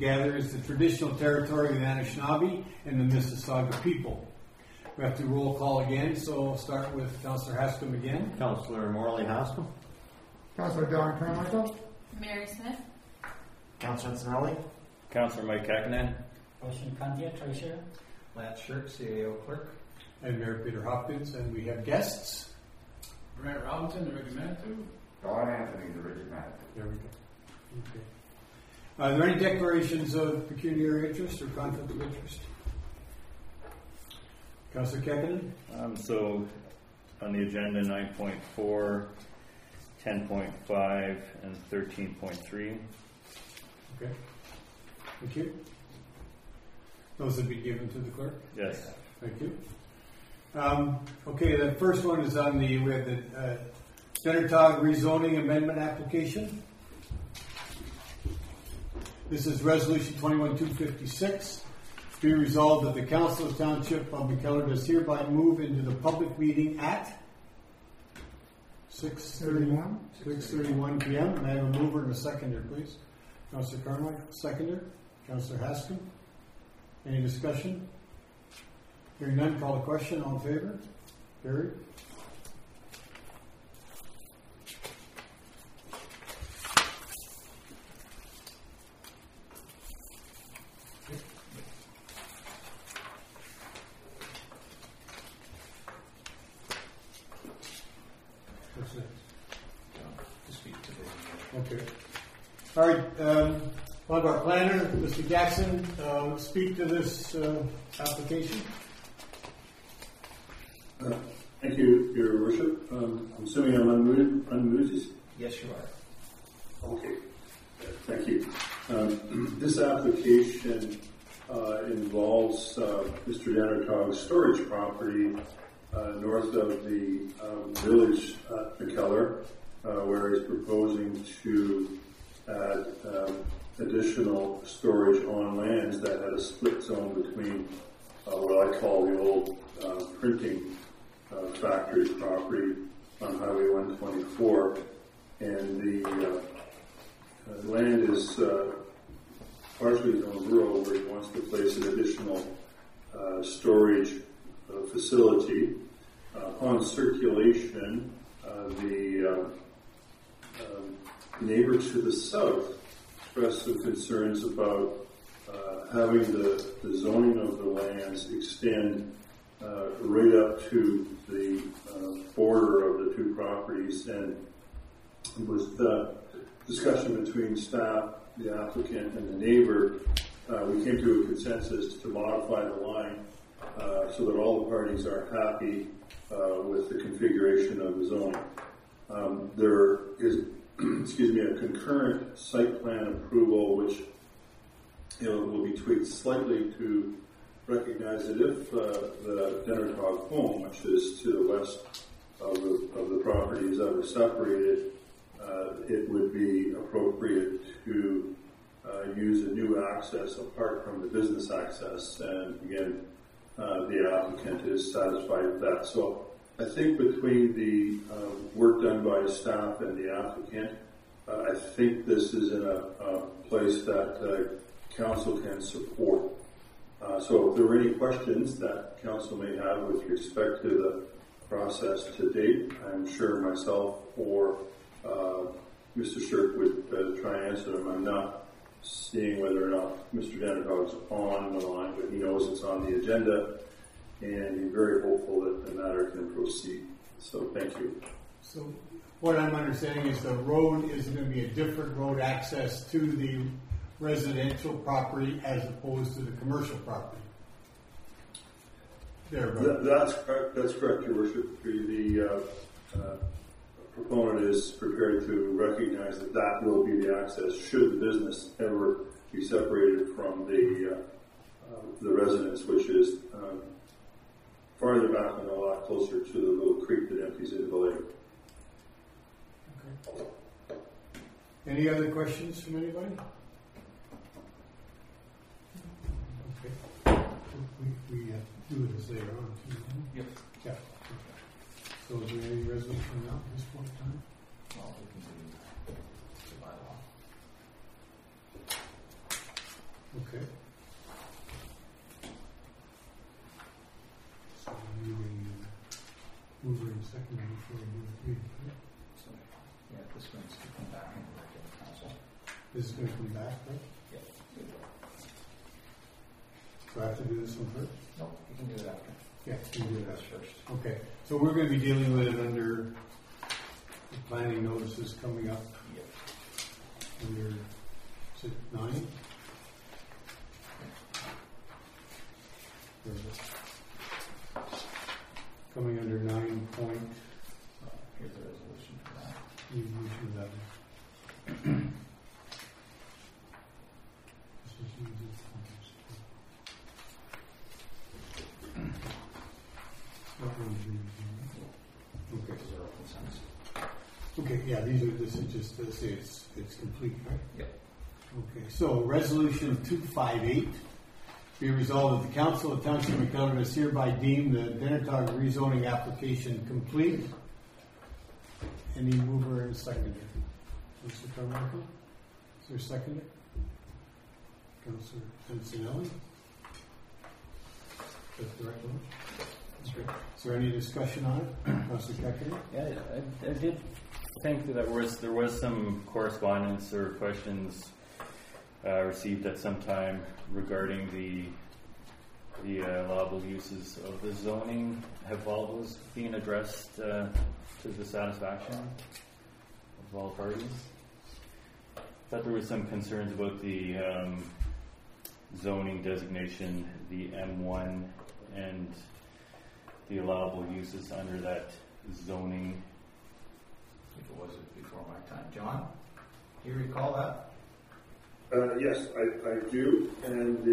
together is the traditional territory of the Anishinaabe and the Mississauga people. We have to roll call again, so I'll start with Councillor Haskam again. Councillor Morley Haskam. Councillor Don Carmichael. Mary Smith. Councillor Antonelli. Councillor Mike Kakanen. Ocean Kandia, Treasurer. Lance Shirk, CAO Clerk. And Mayor Peter Hopkins, and we have guests. Brent Robinson, the Rigid Manitou. Don Anthony, the Rigid Manitou. There we go. Okay. Are there any declarations of pecuniary interest or conflict of interest? Councillor Kekanen? So on the agenda, 9.4, 10.5, and 13.3. Okay. Thank you. Those will be given to the clerk? Yes. Thank you. Okay, the first one is on we have the Dennertog rezoning amendment application. This is resolution 21-256. Be resolved that the Council of Township of McKellar does hereby move into the public meeting at 6:31 p.m. And I have a mover and a seconder, please. Councillor Carmichael, seconder. Councillor Haskam. Any discussion? Hearing none, call the question. All in favor? Carried. What's next? To speak to the... Okay. All right. One of our planner, Mr. Jackson, speak to this application. Thank you, Your Worship. I'm assuming I'm unmuted. Yes, you are. Okay. Thank you. This application involves Mr. Dennertog's storage property north of the village at McKellar, where he's proposing to add additional storage on lands that had a split zone between what I call the old printing factory property on Highway 124, and the land is partially zoned rural, where he wants to place an additional storage facility. Upon circulation, the neighbor to the south expressed some concerns about having the zoning of the lands extend right up to the border of the two properties, and with the discussion between staff, the applicant, and the neighbor, we came to a consensus to modify the line so that all the parties are happy with the configuration of the zoning. There is a concurrent site plan approval, which will be tweaked slightly to recognize that if the Dennertog home, which is to the west of the property, is ever separated, it would be appropriate to use a new access apart from the business access. And again, the applicant is satisfied with that. So I think between the work done by staff and the applicant, I think this is in a place that council can support. So if there are any questions that council may have with respect to the process to date, I'm sure myself or Mr. Shirk would try and answer them. I'm not seeing whether or not Mr. Dennertog's on the line, but he knows it's on the agenda, and he's very hopeful that the matter can proceed. So thank you. So what I'm understanding is the road is going to be a different road access to the residential property as opposed to the commercial property. That's correct. That's correct, Your Worship. The proponent is prepared to recognize that that will be the access should the business ever be separated from the residence, which is farther back and a lot closer to the little creek that empties into the lake. Okay. Any other questions from anybody? Okay. We do this later on too. Yep. Yeah. Okay. So is there any resolution now at this point in time? Well, we can do the bylaw. Okay. So you mover and seconder before we move it. So, yeah, this one's to come back into regular council. This is going to come back, right? Yep. So I have to do this one first? No, you can do it after. Yeah, you do That's that. first. Okay, so we're going to be dealing with it under the planning notices coming up Yep. under, is it 9? Where is it? Coming under 9 point, Here's the resolution for that. resolution 11. This is usually not really good. Okay. These are open sense. Okay, yeah, this is just, let's say it's complete, right? Yep. Okay, so resolution 258, be resolved that the council of Township of McKellar is hereby deemed the Denatog rezoning application complete. Any mover and seconder? Mr. Carmichael? Is there a seconder? Councilor Antonelli? That's the right one? Okay. Is there any discussion on it? Councilor Keckner? Yeah, I did think that there was some correspondence or questions received at some time regarding the allowable uses of the zoning. Have all those been addressed to the satisfaction of all parties? I thought there was some concerns about the zoning designation, the M1, and the allowable uses under that zoning. If it wasn't before my time. John, do you recall that? Yes, I do, and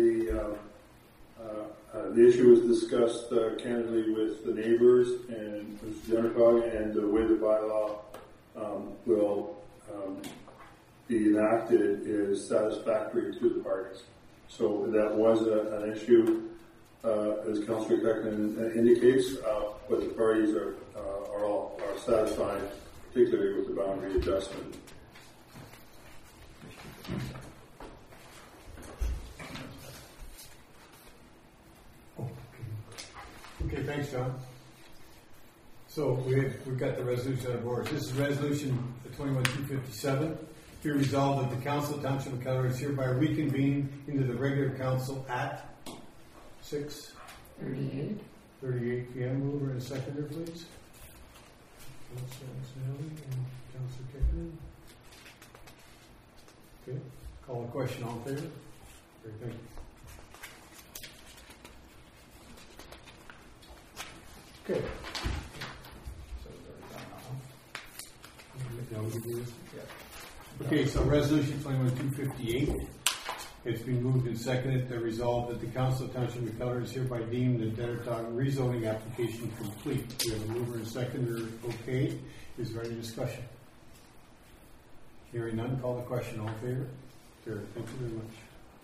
the issue was discussed candidly with the neighbors and Mr. Denatog, and the way the bylaw will be enacted is satisfactory to the parties. So that was an issue, as Councillor Keckner indicates, but the parties are satisfied, particularly with the boundary adjustment. Okay, thanks, John. So we've got the resolution on board. This is resolution 21-257. Be resolved that the Council of Township of McKellar is hereby reconvened into the regular council at 6:38 p.m. Mover and seconder, please. Councilor Antonelli and Councilor Keckner. Okay, call a question. All in favor? Great, thank you. Okay. So we've already done that one. Now we can do this. Yeah. Okay, so resolution 21-258. It's been moved and seconded to resolve that the Council of Township of McKellar is hereby deemed the Denatog rezoning application complete. We have a mover and seconder. Okay. Is there any discussion? Hearing none, call the question. All in favor? Carried. Thank you very much.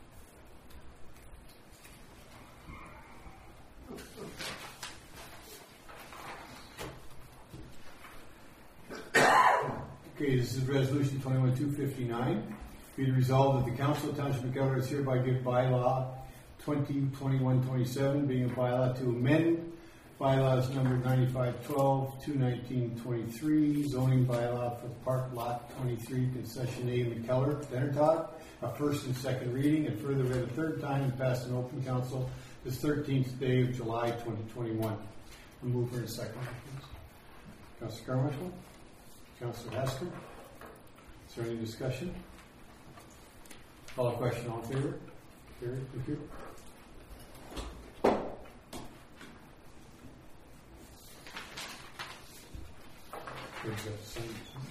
Okay, this is resolution 21-259. Be it resolved that the Council of Township of McKellar is hereby give bylaw 2021-27, being a bylaw to amend bylaws number 9512, 219-23, zoning bylaw for Park Lot 23, Concession A, McKellar, Denatog, a first and second reading, and further read a third time and passed in open council this 13th day of July 2021. I'll move for a second, please. Councilor Carmichael? Councilor Haskell? Is there any discussion? Call a question. All in favor? Carried. Thank you. There's that same.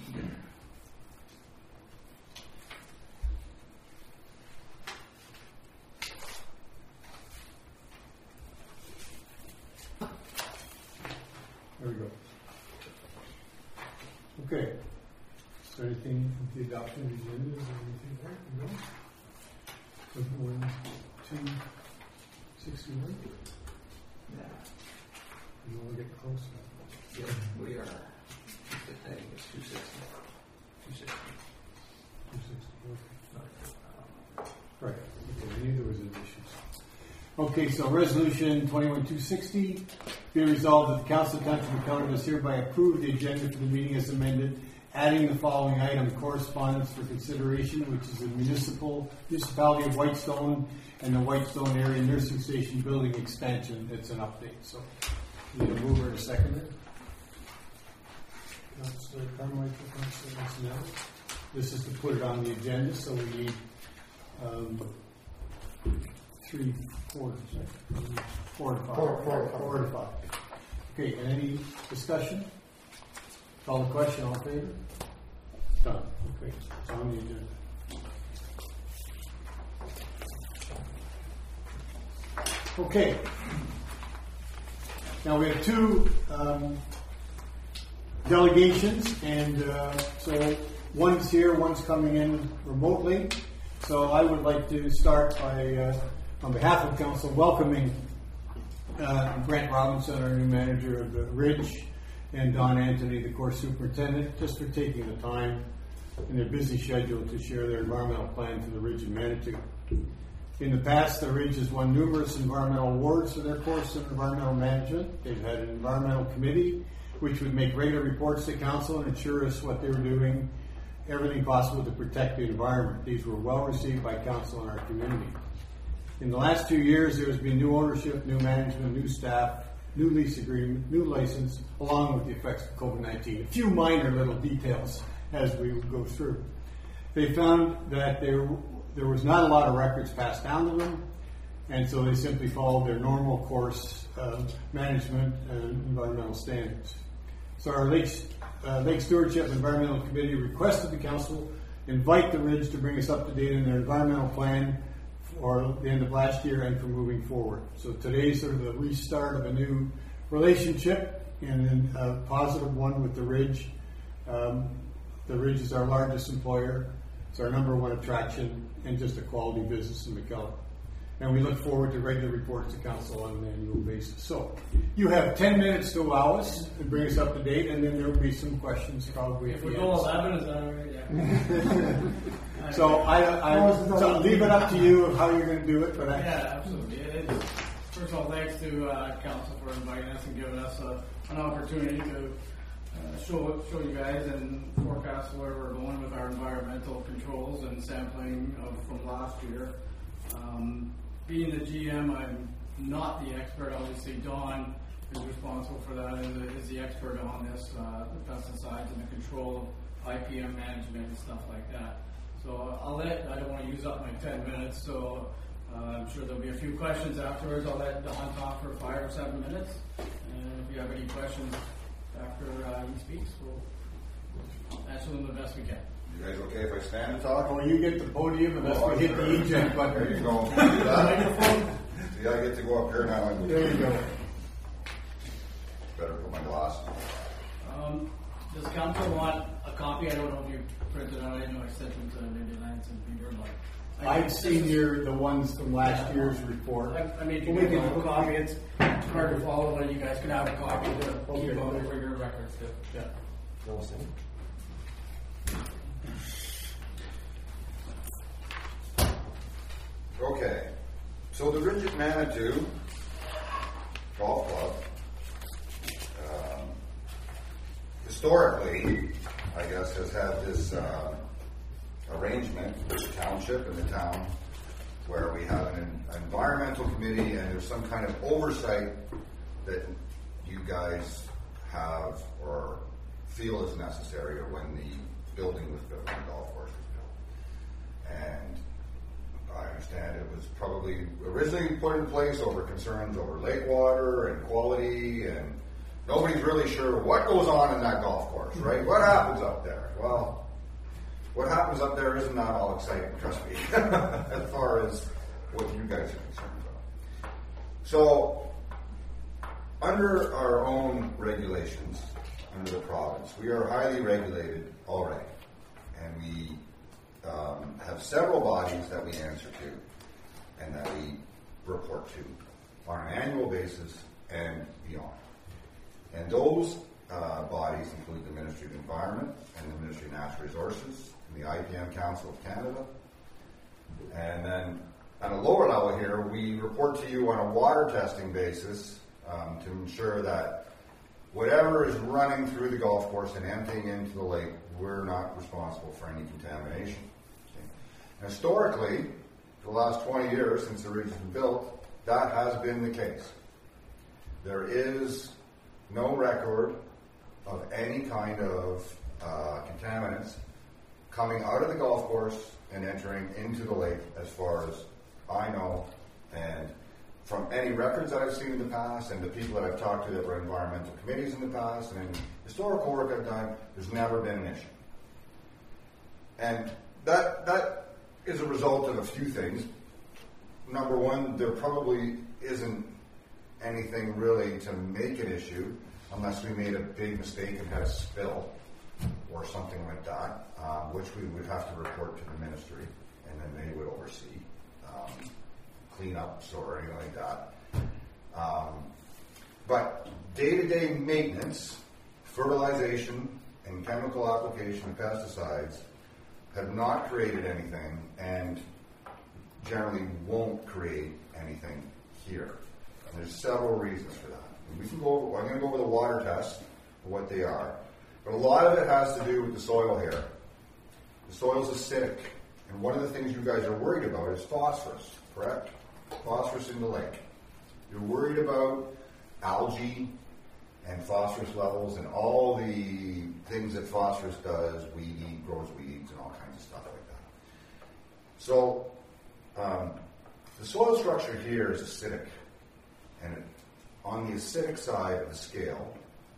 There we go. Okay. Is there anything with the adoption of the agenda or anything there? No? 261? Yeah. You want to get close? Yeah, we are. I think it's 260. 260. 260. Okay. Right. Okay. We need the Okay, so resolution 21-260, be resolved that the Council of the Township of McKellar does hereby approve the agenda for the meeting as amended, adding the following item, correspondence for consideration, which is the municipality of Whitestone and the Whitestone Area Nursing Station building expansion. It's an update, so need a mover and a seconder. Councilor Carmichael, Councilor Antonelli. This is to put it on the agenda, so we need 3/4, right? 4 to 5. 4 to 5. Okay, and any discussion? Call the question, all in favor? Done. Okay, it's on the agenda. Okay. Now we have two delegations, and so one's here, one's coming in remotely. So I would like to start by, on behalf of council, welcoming Brent Robinson, our new manager of the Ridge, and Don Anthony, the course superintendent, just for taking the time in their busy schedule to share their environmental plan for the Ridge and Manitou. In the past, the Ridge has won numerous environmental awards for their course of environmental management. They've had an environmental committee which would make regular reports to council and ensure us what they were doing, everything possible to protect the environment. These were well received by council and our community. In the last 2 years, there has been new ownership, new management, new staff, new lease agreement, new license, along with the effects of COVID-19. A few minor little details as we go through. They found that there was not a lot of records passed down to them, and so they simply followed their normal course of management and environmental standards. So our Lake Stewardship Environmental Committee requested the council invite the Ridge to bring us up to date in their environmental plan for the end of last year and for moving forward. So today's sort of the restart of a new relationship and a positive one with the Ridge. The Ridge is our largest employer. It's our number one attraction and just a quality business in McKellar. And we look forward to regular reports to council on an annual basis. So you have 10 minutes to allow us and bring us up to date, and then there will be some questions probably at If the we end. go 11, is that all right? Yeah. So I leave it up to you of how you're going to do it, but Yeah, absolutely. First of all, thanks to council for inviting us and giving us an opportunity to show you guys and forecast where we're going with our environmental controls and sampling from last year. Being the GM, I'm not the expert. Obviously, Don is responsible for that and is the expert on this, the pesticides and the control of IPM management and stuff like that. So I don't want to use up my 10 minutes, so I'm sure there'll be a few questions afterwards. I'll let Don talk for 5 or 7 minutes. And if you have any questions after he speaks, we'll answer them the best we can. You guys okay if I stand and talk? when you get the podium, unless we hit the eject button. There you go. See, I get to go up here now. There you go. Better put my glasses on. Does council want a copy? I don't know if you printed out. I know I sent them to maybe Lance and Peter, but I've seen the ones from last year's report. I made you guys a copy. It's hard to follow, but you guys can have a copy to keep on for your records too. Yeah. Okay, so the Ridge at Manitou Golf Club, historically, I guess, has had this arrangement with the township and the town where we have an environmental committee and there's some kind of oversight that you guys have or feel is necessary or when the building was built, when the golf course was built. And I understand it was probably originally put in place over concerns over lake water and quality, and nobody's really sure what goes on in that golf course, right? What happens up there? Well, what happens up there isn't that all exciting, trust me, as far as what you guys are concerned about. So, under our own regulations, under the province, we are highly regulated already, and we have several bodies that we answer to and that we report to on an annual basis and beyond. And those bodies include the Ministry of Environment and the Ministry of Natural Resources and the IPM Council of Canada. And then on a lower level here, we report to you on a water testing basis to ensure that whatever is running through the golf course and emptying into the lake, we're not responsible for any contamination. Okay. Historically, for the last 20 years since the ridge has been built, that has been the case. There is no record of any kind of contaminants coming out of the golf course and entering into the lake, as far as I know, and from any records that I've seen in the past and the people that I've talked to that were environmental committees in the past and in historical work I've done, there's never been an issue. And that is a result of a few things. Number one, there probably isn't anything really to make an issue unless we made a big mistake and had a spill or something like that, which we would have to report to the ministry, and then they would oversee cleanups or anything like that. But day-to-day maintenance, fertilization, and chemical application of pesticides have not created anything, and generally won't create anything here. And there's several reasons for that. And we can go over, I'm going to go over the water tests, what they are. But a lot of it has to do with the soil here. The soil's acidic. And one of the things you guys are worried about is phosphorus, correct? Phosphorus in the lake. You're worried about algae and phosphorus levels and all the things that phosphorus does, grows weeds and all kinds of stuff like that. So the soil structure here is acidic. And on the acidic side of the scale,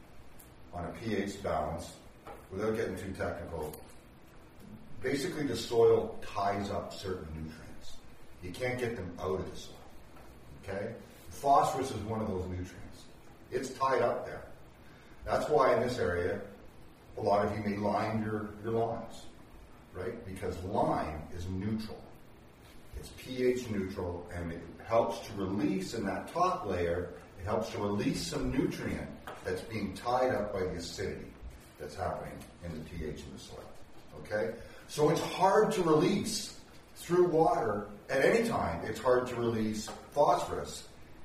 on a pH balance, without getting too technical, basically the soil ties up certain nutrients. You can't get them out of the soil. Okay? Phosphorus is one of those nutrients. It's tied up there. That's why in this area, a lot of you may lime your lawns, right? Because lime is neutral. It's pH neutral, and it helps to release in that top layer, it helps to release some nutrient that's being tied up by the acidity that's happening in the pH in the soil. Okay? So it's hard to release through water at any time. It's hard to release phosphorus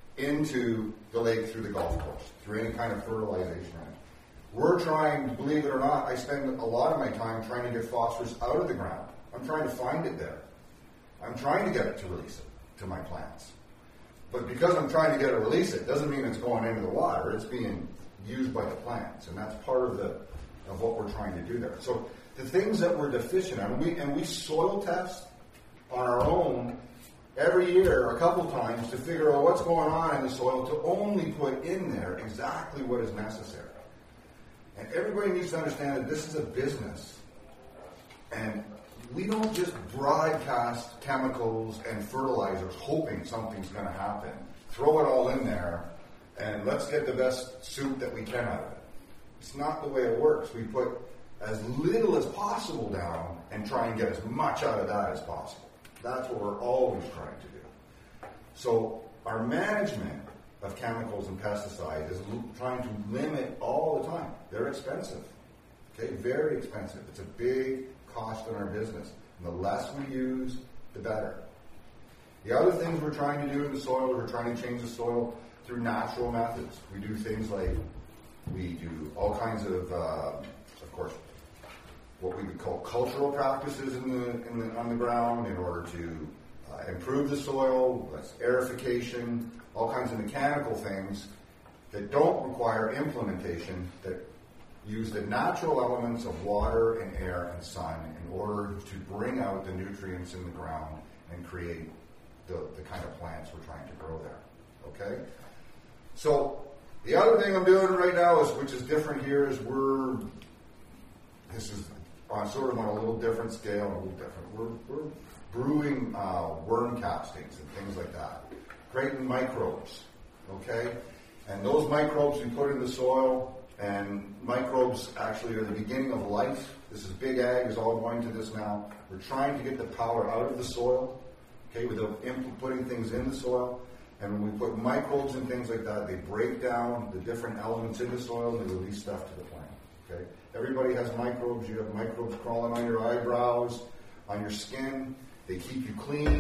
into the lake through the golf course, through any kind of fertilization. We're trying, believe it or not, I spend a lot of my time trying to get phosphorus out of the ground. I'm trying to find it there. I'm trying to get it to release it to my plants. But because I'm trying to get it to release it, doesn't mean it's going into the water. It's being used by the plants, and that's part of what we're trying to do there. So the things that we're deficient on, and we soil test on our own every year a couple times to figure out what's going on in the soil to only put in there exactly what is necessary. And everybody needs to understand that this is a business. And we don't just broadcast chemicals and fertilizers hoping something's going to happen. Throw it all in there and let's get the best soup that we can out of it. It's not the way it works. We put as little as possible down and try and get as much out of that as possible. That's what we're always trying to do. So our management of chemicals and pesticides is trying to limit all the time. They're expensive. Okay, very expensive. It's a big cost in our business. And the less we use, the better. The other things we're trying to do in the soil, we're trying to change the soil through natural methods. We do things like, we do all kinds of course, what we would call cultural practices on the ground in order to improve the soil, that's aerification, all kinds of mechanical things that don't require implementation, that use the natural elements of water and air and sun in order to bring out the nutrients in the ground and create the kind of plants we're trying to grow there. Okay? So the other thing I'm doing right now is, which is different here, is this is on sort of on a little different scale, a little different. We're brewing worm castings and things like that, creating microbes. Okay? And those microbes we put in the soil, and microbes actually are the beginning of life. This is Big Ag is all going to this now. We're trying to get the power out of the soil, okay, without putting things in the soil. And when we put microbes and things like that, they break down the different elements in the soil and they release stuff to the plant. Okay? Everybody has microbes. You have microbes crawling on your eyebrows, on your skin. They keep you clean.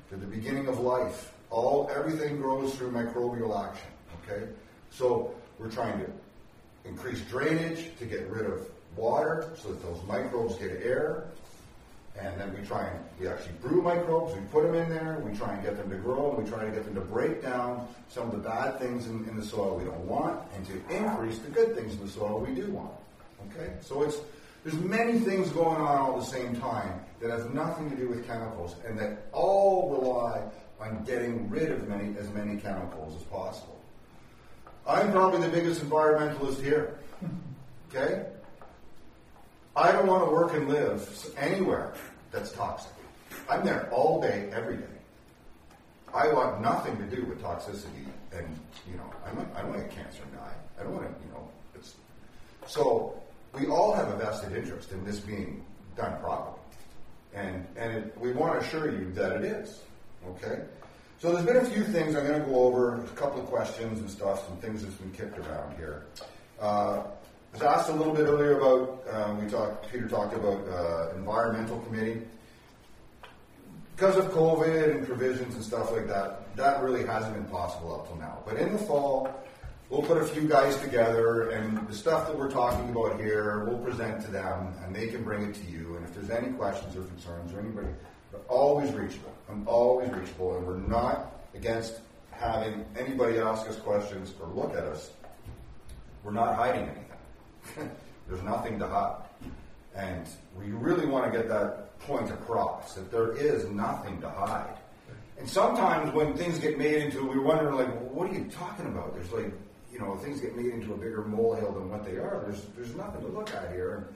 to the beginning of life. Everything grows through microbial action, okay? So we're trying to increase drainage to get rid of water so that those microbes get air. And then we actually brew microbes, we put them in there, we try and get them to grow, and we try to get them to break down some of the bad things in the soil we don't want, and to increase the good things in the soil we do want. Okay? So there's many things going on all at the same time that have nothing to do with chemicals, and that all rely on getting rid of as many chemicals as possible. I'm probably the biggest environmentalist here. Okay? I don't want to work and live anywhere that's toxic. I'm there all day, every day. I want nothing to do with toxicity, and I don't want to get cancer and die. I don't want to, So we all have a vested interest in this being done properly, and we want to assure you that it is. Okay. So there's been a few things I'm going to go over, a couple of questions and stuff, some things that's been kicked around here. I was asked a little bit earlier about, Peter talked about environmental committee. Because of COVID and provisions and stuff like that, that really hasn't been possible up till now. But in the fall, we'll put a few guys together, and the stuff that we're talking about here, we'll present to them, and they can bring it to you. And if there's any questions or concerns or anybody, they're always reachable. I'm always reachable, and we're not against having anybody ask us questions or look at us. We're not hiding anything. There's nothing to hide. And we really want to get that point across, that there is nothing to hide. And sometimes when things get made into, we're wondering, like, well, what are you talking about? There's like, things get made into a bigger molehill than what they are. There's nothing to look at here.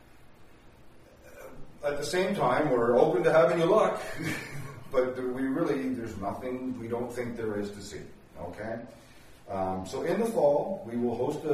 At the same time, we're open to having you look, but there's nothing we don't think there is to see. Okay? So in the fall, we will host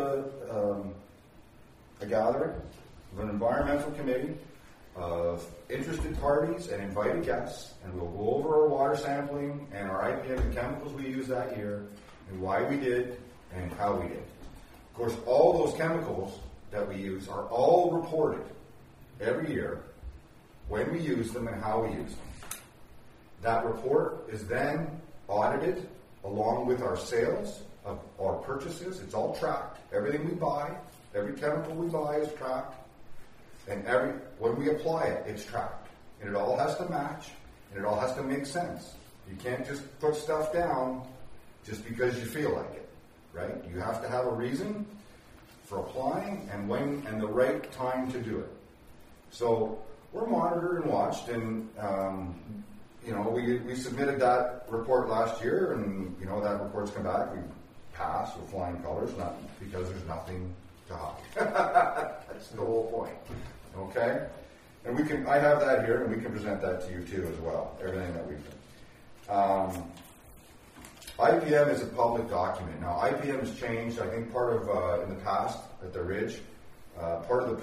a gathering of an environmental committee of interested parties and invited guests, and we'll go over our water sampling and our IPM and chemicals we used that year, and why we did, and how we did. Of course, all those chemicals that we use are all reported every year, when we use them and how we use them. That report is then audited along with our sales of our purchases. It's all tracked. Everything we buy, every chemical we buy is tracked. And when we apply it, it's tracked. And it all has to match, and it all has to make sense. You can't just put stuff down just because you feel like it, right? You have to have a reason for applying and the right time to do it. So we're monitored and watched, and we submitted that report last year, and that report's come back. We passed with flying colors, not because there's nothing to hide. That's the whole point. Okay? And I have that here, and we can present that to you too as well, everything that we've done. IPM is a public document. Now, IPM has changed, I think, part of, in the past, at the Ridge, part of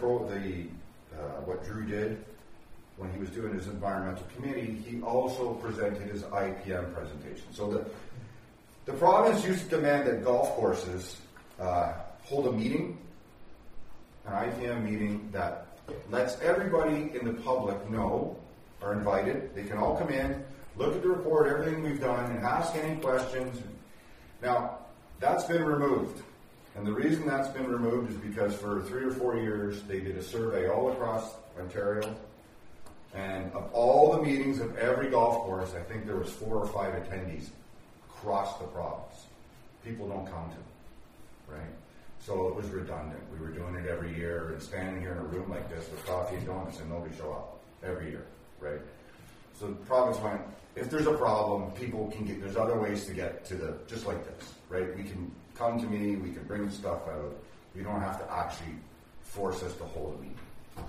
what Drew did when he was doing his environmental committee, he also presented his IPM presentation. So the province used to demand that golf courses hold a meeting, an IPM meeting that lets everybody in the public know, are invited. They can all come in, look at the report, everything we've done, and ask any questions. Now, that's been removed. And the reason that's been removed is because for 3 or 4 years, they did a survey all across Ontario. And of all the meetings of every golf course, I think there was 4 or 5 attendees across the province. People don't come to them, right? So it was redundant. We were doing it every year and standing here in a room like this with coffee and donuts and nobody show up every year, right? So the province went, if there's a problem, people can there's other ways to get to just like this, right? We can come to me, we can bring stuff out. You don't have to actually force us to hold a meeting.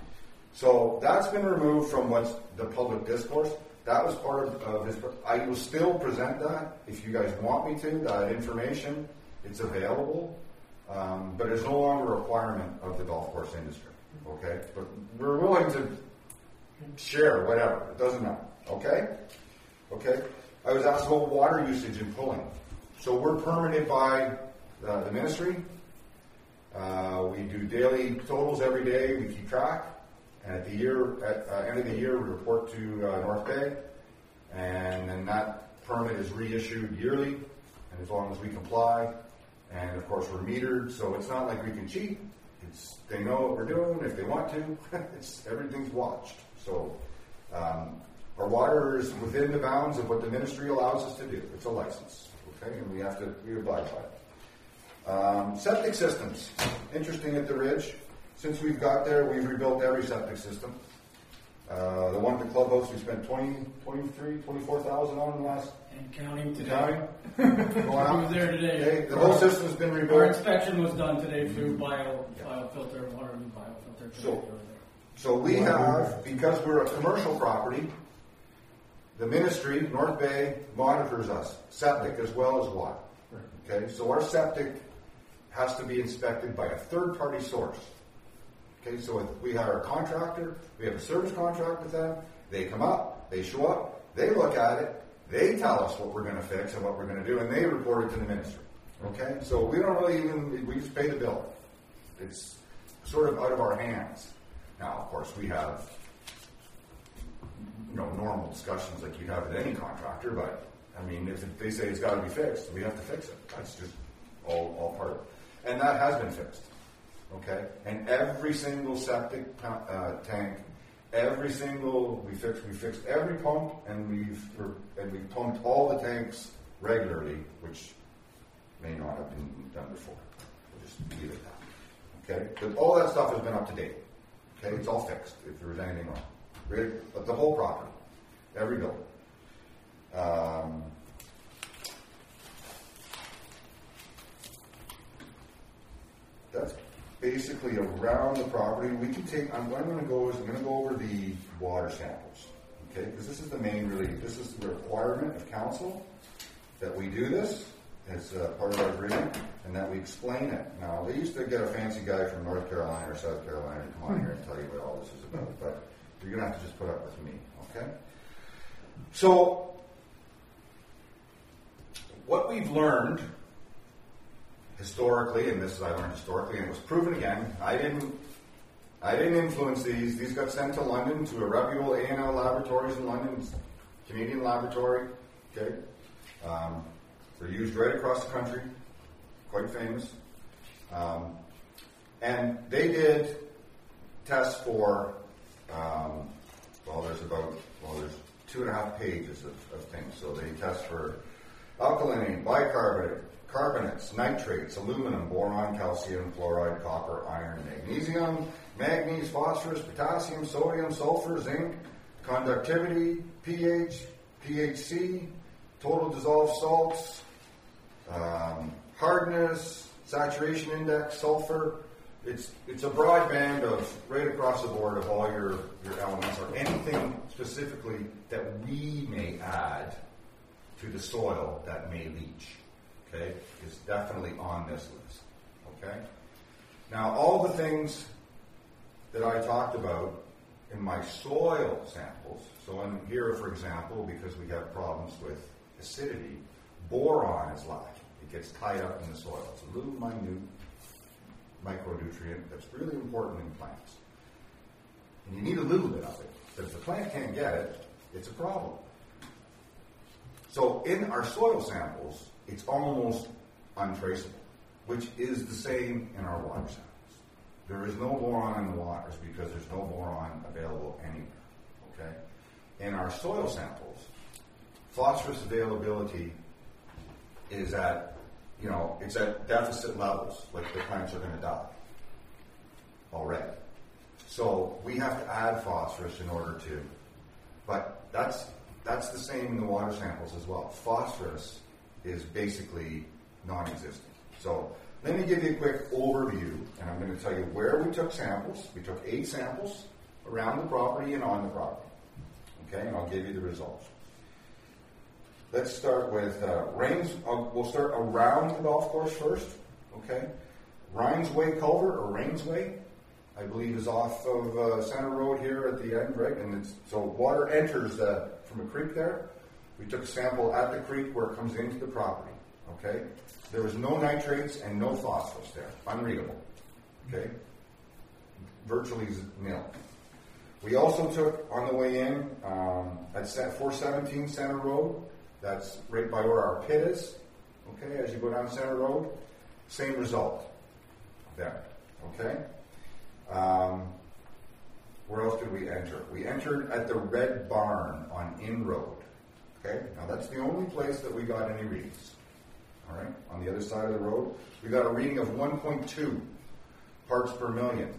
So that's been removed from what's the public discourse. That was part of his. I will still present that if you guys want me to. That information, it's available, but it's no longer a requirement of the golf course industry. Okay, but we're willing to share whatever. It doesn't matter. Okay. Okay. I was asked about water usage and pulling. So we're permitted by the ministry. We do daily totals every day. We keep track. And at end of the year, we report to North Bay. and then that permit is reissued yearly, and as long as we comply, and of course we're metered, so it's not like we can cheat. They know what we're doing if they want to. Everything's watched. So our water is within the bounds of what the ministry allows us to do. It's a license, okay, and we abide by it. Septic systems. Interesting at the Ridge. Since we've got there, we've rebuilt every septic system. The one at the clubhouse we spent $24,000 on the last. And counting today. Going I on. was there today. Okay, the whole system's been Our rebuilt. inspection was done today through biofilter, water and biofilter. So we have, because we're a commercial property, the ministry, North Bay, monitors us, septic as well as water. Okay, so our septic has to be inspected by a third-party source. Okay, so if we hire a contractor, we have a service contract with them, they come up, they show up, they look at it, they tell us what we're going to fix and what we're going to do, and they report it to the ministry. Okay, so we don't really we just pay the bill. It's sort of out of our hands. Now, of course, we have normal discussions like you have with any contractor, but I mean, if they say it's got to be fixed, we have to fix it. That's just all part of it. And that has been fixed. Okay? And every single septic tank, we fixed every pump, and we've pumped all the tanks regularly, which may not have been done before. We'll just leave it at that. Okay? But all that stuff has been up to date. Okay? It's all fixed if there was anything wrong. But the whole property, every building. That's basically around the property. We can take. I'm going to go over the water samples, okay? Because this is this is the requirement of council that we do this as part of our agreement, and that we explain it. Now, they used to get a fancy guy from North Carolina or South Carolina to come on here and tell you what all this is about, but you're going to have to just put up with me, okay? So, what we've learned historically, and I learned historically, and it was proven again. I didn't influence these. These got sent to London to a reputable A&L Laboratories in London, Canadian laboratory. Okay, they're used right across the country, quite famous. And they did tests for. There's 2.5 pages of things. So they test for alkalinity, bicarbonate, carbonates, nitrates, aluminum, boron, calcium, fluoride, copper, iron, magnesium, manganese, phosphorus, potassium, sodium, sulfur, zinc, conductivity, pH, pHC, total dissolved salts, hardness, saturation index, sulfur. It's a broad band of right across the board of all your elements, or anything specifically that we may add to the soil that may leach. Okay, is definitely on this list. Okay, now all the things that I talked about in my soil samples. So in here, for example, because we have problems with acidity, boron is lacking. It gets tied up in the soil. It's a little minute micronutrient that's really important in plants, and you need a little bit of it. But if the plant can't get it, it's a problem. So in our soil samples, it's almost untraceable, which is the same in our water samples. There is no boron in the waters because there's no boron available anywhere. Okay? In our soil samples, phosphorus availability is at, it's at deficit levels, like the plants are going to die already. So we have to add phosphorus in order to, but that's the same in the water samples as well. Phosphorus is basically non-existent. So let me give you a quick overview, and I'm going to tell you where we took samples. We took 8 samples around the property and on the property. Okay, and I'll give you the results. Let's start with Rains. We'll start around the golf course first. Okay, Rhinesway Culvert, or Rainsway, I believe, is off of Center Road here at the end, right? And so water enters from a creek there. We took a sample at the creek where it comes into the property. Okay, there was no nitrates and no phosphorus there. Unreadable. Okay, virtually nil. We also took on the way in at 417 Center Road. That's right by where our pit is. Okay, as you go down Center Road, same result there. Okay. Where else did we enter? We entered at the Red Barn on In Road. Okay, now that's the only place that we got any readings. All right, on the other side of the road, we got a reading of 1.2 parts per million.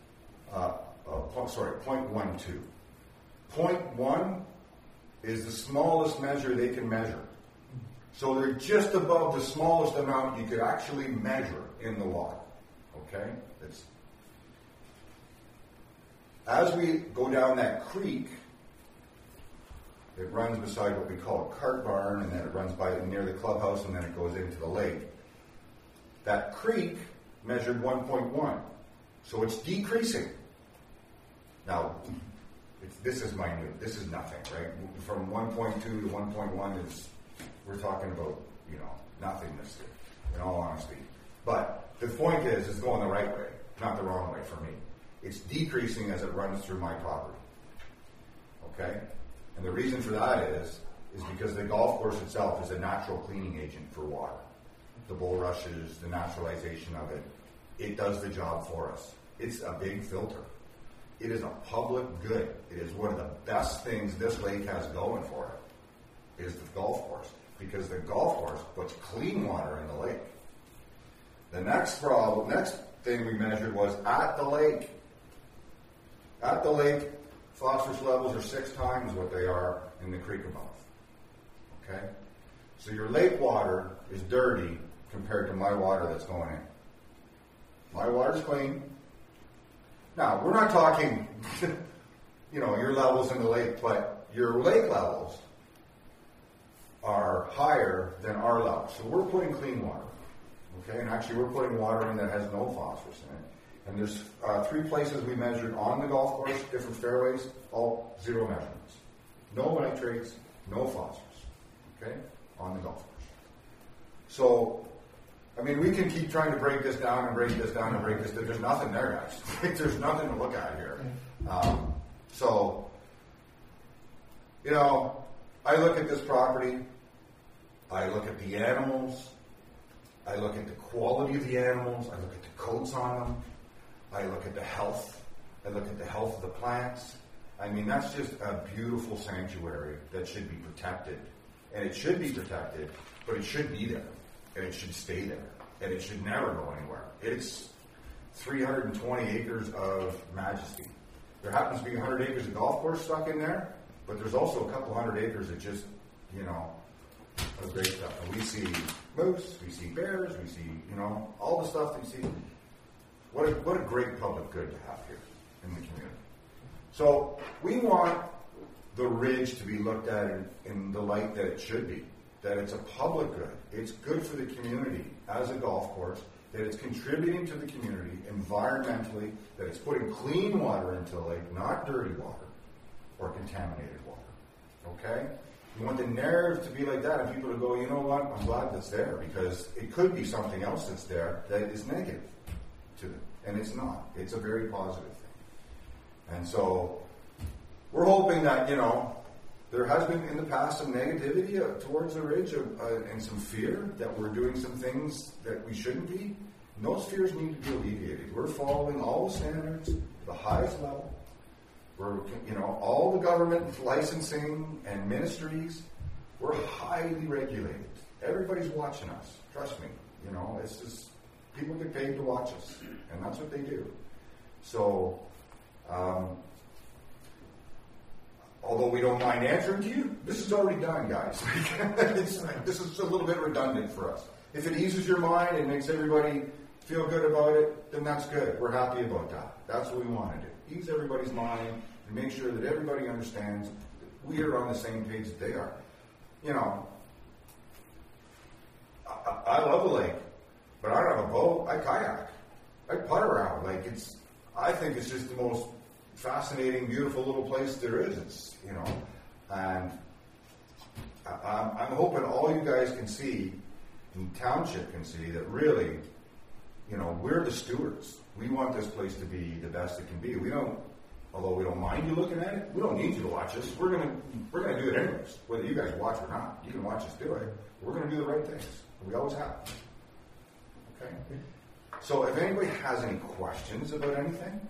0.12. 0.1 is the smallest measure they can measure. So they're just above the smallest amount you could actually measure in the water. Okay? As we go down that creek, it runs beside what we call a cart barn, and then it runs by near the clubhouse, and then it goes into the lake. That creek measured 1.1. So it's decreasing. Now, this is minute. This is nothing, right? From 1.2 to 1.1 is, we're talking about, nothingness here, in all honesty. But the point is, it's going the right way, not the wrong way for me. It's decreasing as it runs through my property. Okay? And the reason for that is because the golf course itself is a natural cleaning agent for water. The bulrushes, the naturalization of it, it does the job for us. It's a big filter. It is a public good. It is one of the best things this lake has going for it, is the golf course. Because the golf course puts clean water in the lake. The next thing we measured was at the lake. At the lake, phosphorus levels are 6 times what they are in the creek above. Okay? So your lake water is dirty compared to my water that's going in. My water's clean. Now, we're not talking, your levels in the lake, but your lake levels are higher than our levels. So we're putting clean water. Okay? And actually, we're putting water in that has no phosphorus in it. And there's 3 places we measured on the golf course, different fairways, all 0 measurements. No nitrates, no phosphorus. Okay? On the golf course. So, we can keep trying to break this down and break this down and break this down. There's nothing there, guys. There's nothing to look at here. I look at this property. I look at the animals. I look at the quality of the animals. I look at the coats on them. I look at the health. I look at the health of the plants. That's just a beautiful sanctuary that should be protected. And it should be protected, but it should be there. And it should stay there. And it should never go anywhere. It's 320 acres of majesty. There happens to be 100 acres of golf course stuck in there, but there's also a couple hundred acres that just, of great stuff. And we see moose, we see bears, we see, all the stuff that you see. What a great public good to have here in the community. So we want the ridge to be looked at in the light that it should be, that it's a public good. It's good for the community as a golf course, that it's contributing to the community environmentally, that it's putting clean water into the lake, not dirty water or contaminated water. Okay? You want the narrative to be like that, and people to go, you know what, I'm glad that's there, because it could be something else that's there that is negative to them. And it's not. It's a very positive thing. And so we're hoping that, there has been in the past some negativity towards the ridge and some fear that we're doing some things that we shouldn't be. And those fears need to be alleviated. We're following all the standards to the highest level. We're, all the government licensing and ministries, we're highly regulated. Everybody's watching us. Trust me. It's just, people get paid to watch us, and that's what they do. So, although we don't mind answering to you, this is already done, guys. This is a little bit redundant for us. If it eases your mind and makes everybody feel good about it, then that's good. We're happy about that. That's what we want to do. Ease everybody's mind and make sure that everybody understands that we are on the same page that they are. I love the lake, but I don't have a boat. I kayak. I putt around. I think it's just the most fascinating, beautiful little place there is. It's, and I'm hoping all you guys can see, and township can see, that really, we're the stewards. We want this place to be the best it can be. We don't Although we don't mind you looking at it, we don't need you to watch us. We're gonna do it anyways, whether you guys watch or not. You can watch us do it. We're gonna do the right things. We always have. Okay. So if anybody has any questions about anything,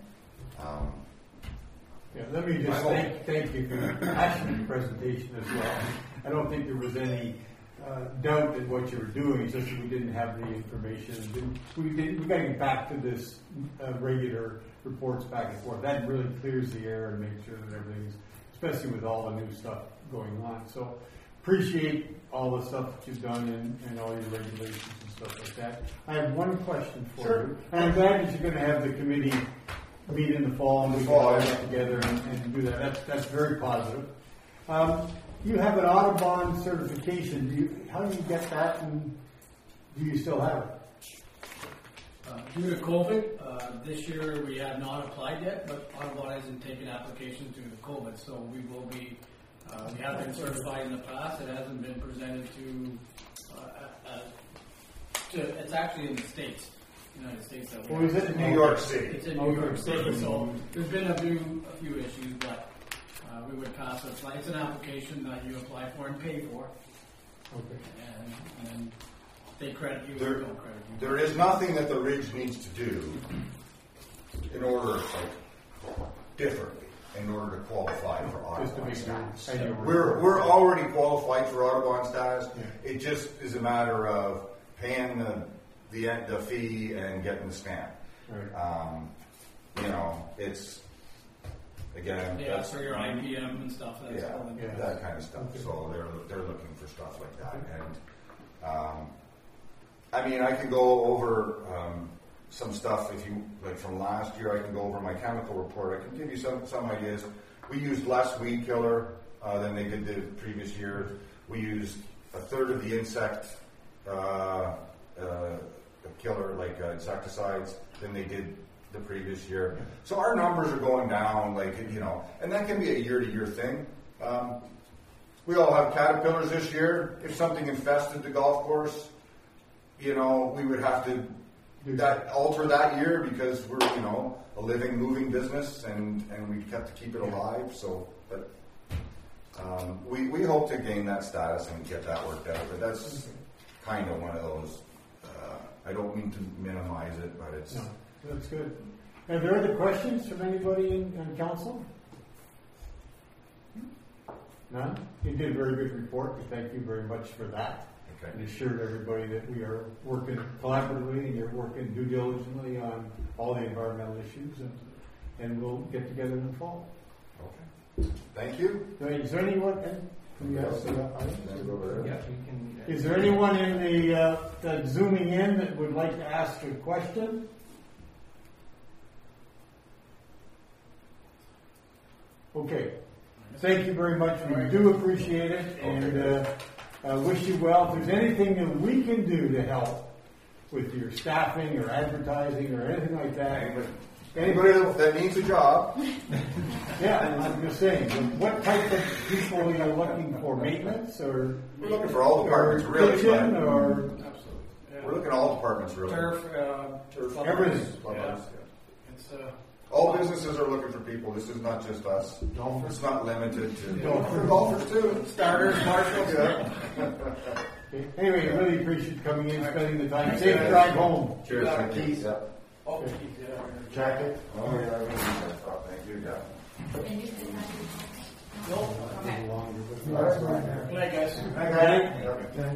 Yeah, let me just thank you for your passionate presentation as well. I don't think there was any doubt in what you were doing, it's just that we didn't have the information. We got to get back to this regular reports back and forth. That really clears the air and makes sure that everything's, especially with all the new stuff going on. So appreciate all the stuff that you've done and all your regulations and stuff like that. I have one question for you. And I'm glad that you're going to have the committee meet in the fall and we can all get together and do that. That's very positive. You have an Audubon certification. How do you get that, and do you still have it? Due to COVID, this year we have not applied yet, but Audubon hasn't taken applications due to COVID, so we will be. We have been certified in the past. It hasn't been presented to. It's actually in the States, United States. That Or is it in New York City? It's in New York City, so there's been a few issues, but we would pass it. It's an application that you apply for and pay for, Okay. and they credit you or don't credit you. There is nothing that the Ridge needs to do in order, differently, in order to qualify for Just to Audubon be status. clear. We're already qualified for Audubon status. Yeah. It just is a matter of paying the fee and getting the stamp. Right. It's again. Yeah, that's for your IPM and stuff. That's all the Yeah. that kind of stuff. Okay. So they're looking for stuff like that. And I can go over some stuff if you like from last year. I can go over my chemical report. I can give you some ideas. We used less weed killer than they did the previous year. We used a third of the insect killer, like insecticides, than they did the previous year. So our numbers are going down, and that can be a year-to-year thing. We all have caterpillars this year. If something infested the golf course, we would have to alter that year because we're, a living, moving business, and we have to keep it alive. So, but we hope to gain that status and get that worked out. But that's kind of one of those. I don't mean to minimize it, but it's. No, that's good. Are there other questions from anybody in council? None? You did a very good report. Thank you very much for that. Okay. And assured everybody that we are working collaboratively and you're working due diligently on all the environmental issues, and we'll get together in the fall. Okay. Thank you. Is there anyone? Yes. Yeah, we can. Is there anyone in the that's zooming in that would like to ask a question? Okay. Thank you very much. We do appreciate it, and wish you well. If there's anything that we can do to help with your staffing or advertising or anything like that, Anybody that needs a job. yeah, I'm just saying. What type of people are you looking for? Maintenance or We're looking for all departments, really. kitchen but or Absolutely. Yeah. We're looking at all departments, really. Turf, everything? Yeah. It's All businesses are looking for people. This is not just us. Golfers. It's not limited to Golfers. golfers too. starters, marshals. Yeah. Okay. Anyway, I really appreciate you coming in, spending the time. Safe drive home. Cheers. Thank you. Oh, Okay. yeah. Jacket. Oh, yeah. Thank you. Yeah. Good night, guys. Okay.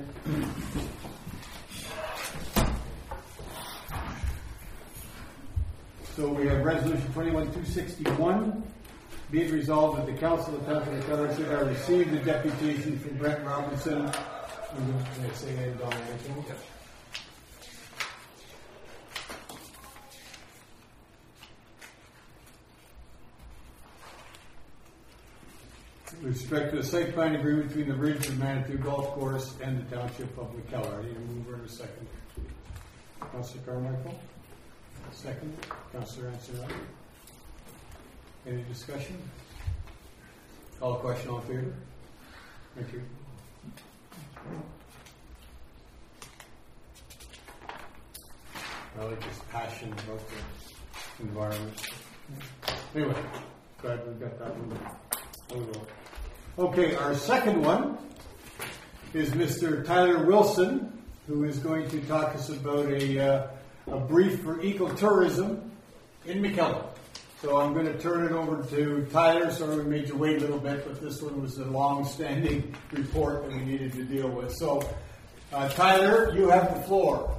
So we have resolution 21-261. Be it resolved that the council of Township of Keller should have received the deputation from Brent Robinson. Can I say that, Don Anthony? With respect to the site plan agreement between the Ridge and Manitou Golf Course and the Township of McKellar. I need to move her in a second. Councilor Carmichael? Second. Councilor Anselmi? Any discussion? Call a question, all in favor? Thank you. I like this passion about the environment. Anyway, Glad we've got that one. Oh, no. Okay, our second one is Mr. Tyler Wilson, who is going to talk us about a brief for ecotourism in McKellar. So I'm going to turn it over to Tyler. Sorry we made you wait a little bit, but this one was a long-standing report that we needed to deal with. So, Tyler, you have the floor.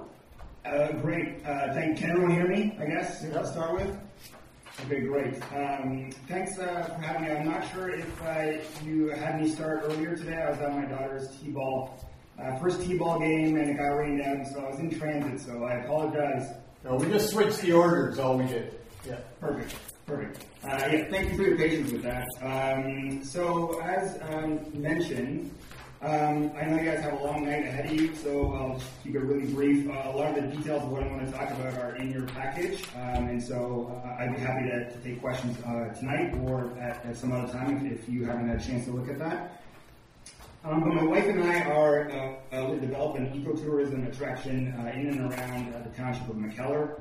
Great. Can everyone hear me, I guess, to start with? Okay, great. Thanks for having me. I'm not sure if you had me start earlier today. I was at my daughter's T-ball, first T-ball game, and it got rained out, so I was in transit, so I apologize. No, we just switched the order, is all we did. Yeah. Perfect. Yeah, thank you for your patience with that. So, as mentioned, I know you guys have a long night ahead of you, so I'll just keep it really brief. A lot of the details of what I want to talk about are in your package, and so I'd be happy to take questions tonight or at some other time if you haven't had a chance to look at that. But my wife and I are developing an ecotourism attraction in and around the township of McKellar.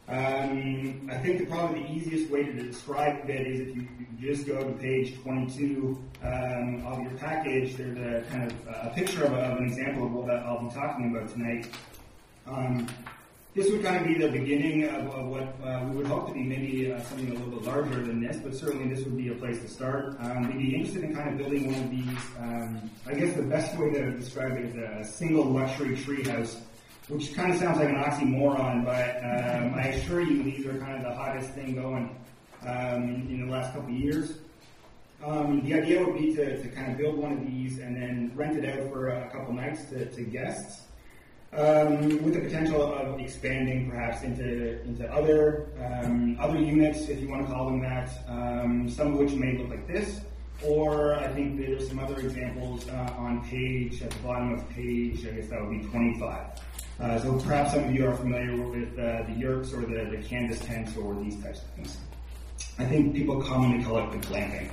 I think probably the easiest way to describe it is if you just go to page 22 of your package. There's a kind of a picture of an example of what I'll be talking about tonight. This would kind of be the beginning of what we would hope to be maybe something a little bit larger than this, but certainly this would be a place to start. We'd be interested in kind of building one of these, I guess the best way to describe it is a single luxury treehouse, which kind of sounds like an oxymoron, but I assure you these are kind of the hottest thing going in the last couple of years. The idea would be to kind of build one of these and then rent it out for a couple nights to guests, with the potential of expanding perhaps into other units, if you want to call them that, some of which may look like this. Or I think there's some other examples on page, at the bottom of page, I guess that would be 25. So perhaps some of you are familiar with the yurts or the canvas tents or these types of things. I think people commonly call it the glamping.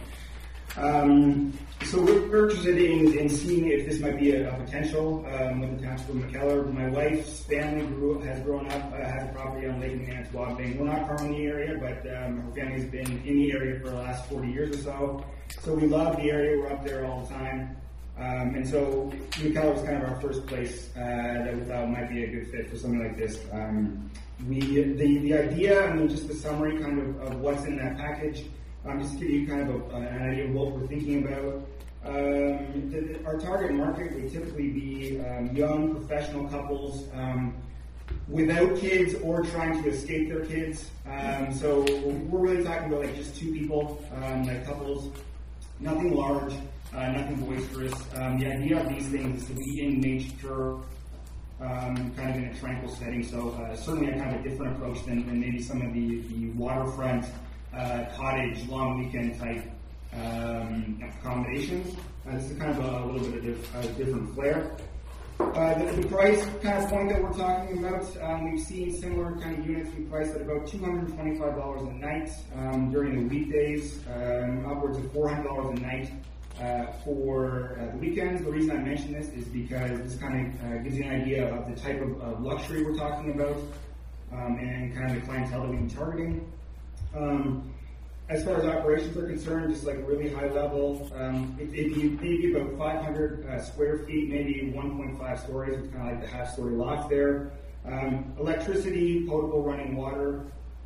So we're interested in seeing if this might be a potential with the township of McKellar. My wife's family has grown up, has a property on Lake Manitowoc. We're not from the area, but her family's been in the area for the last 40 years or so. So we love the area. We're up there all the time. And so McKellar was kind of our first place that we thought might be a good fit for something like this. The idea, I mean, just the summary kind of what's in that package, just to give you kind of an idea of what we're thinking about. Our target market would typically be young professional couples without kids or trying to escape their kids. So we're really talking about like just two people, like couples, nothing large. Nothing boisterous. The idea of these things is to be in nature, kind of in a tranquil setting. So certainly a kind of a different approach than maybe some of the waterfront, cottage, long weekend type accommodations. This is kind of a little bit of a different flair. The price kind of point that we're talking about, we've seen similar kind of units be priced at about $225 a night during the weekdays, upwards of $400 a night. For the weekends. The reason I mention this is because this kind of gives you an idea of the type of luxury we're talking about and kind of the clientele that we'll be targeting. As far as operations are concerned, just like really high level, it'd be about 500 square feet, maybe 1.5 stories, it's kind of like the half-story loft there. Electricity, potable running water.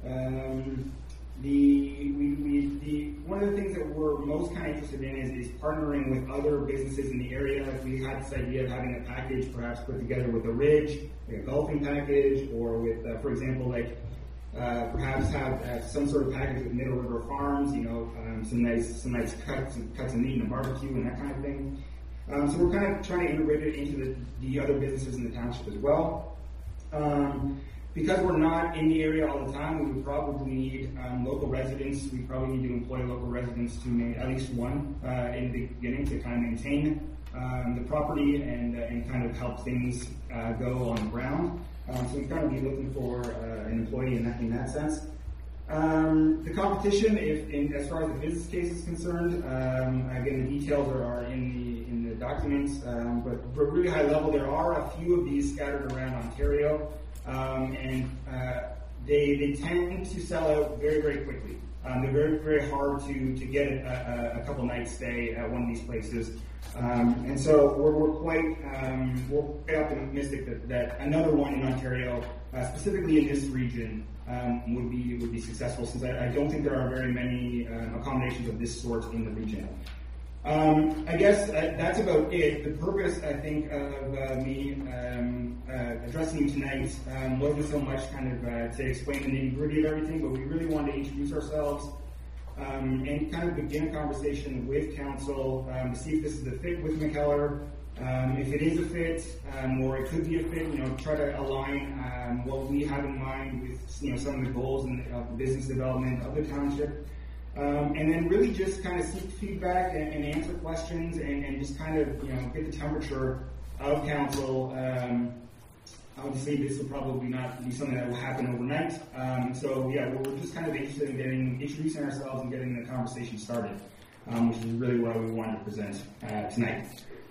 One of the things that we're most kind of interested in is partnering with other businesses in the area. We had this idea of having a package perhaps put together with a Ridge, like a golfing package, or with, for example, like perhaps have some sort of package with Middle River Farms, some nice cuts of meat and a barbecue and that kind of thing. So we're kind of trying to integrate it into the other businesses in the township as well. Because we're not in the area all the time, we would probably need local residents. We probably need to employ local residents to make at least one in the beginning to kind of maintain the property and kind of help things go on the ground. So we kind of be looking for an employee in that sense. The competition, as far as the business case is concerned, again, the details are in the documents, but really high level, there are a few of these scattered around Ontario. And they tend to sell out very, very quickly. They're very, very hard to get a couple nights stay at one of these places. And so we're quite optimistic that another one in Ontario, specifically in this region, would be successful, since I don't think there are very many accommodations of this sort in the region. I guess that's about it. The purpose, I think, of me addressing you tonight wasn't so much kind of to explain the nitty-gritty of everything, but we really wanted to introduce ourselves and kind of begin a conversation with council to see if this is a fit with McKellar. If it is a fit, or it could be a fit, try to align what we have in mind with some of the goals and the business development of the township. And then really just kind of seek feedback and answer questions and just kind of, get the temperature of council. Obviously, this will probably not be something that will happen overnight. So yeah, we're just kind of interested in introducing ourselves and getting the conversation started, which is really what we wanted to present tonight.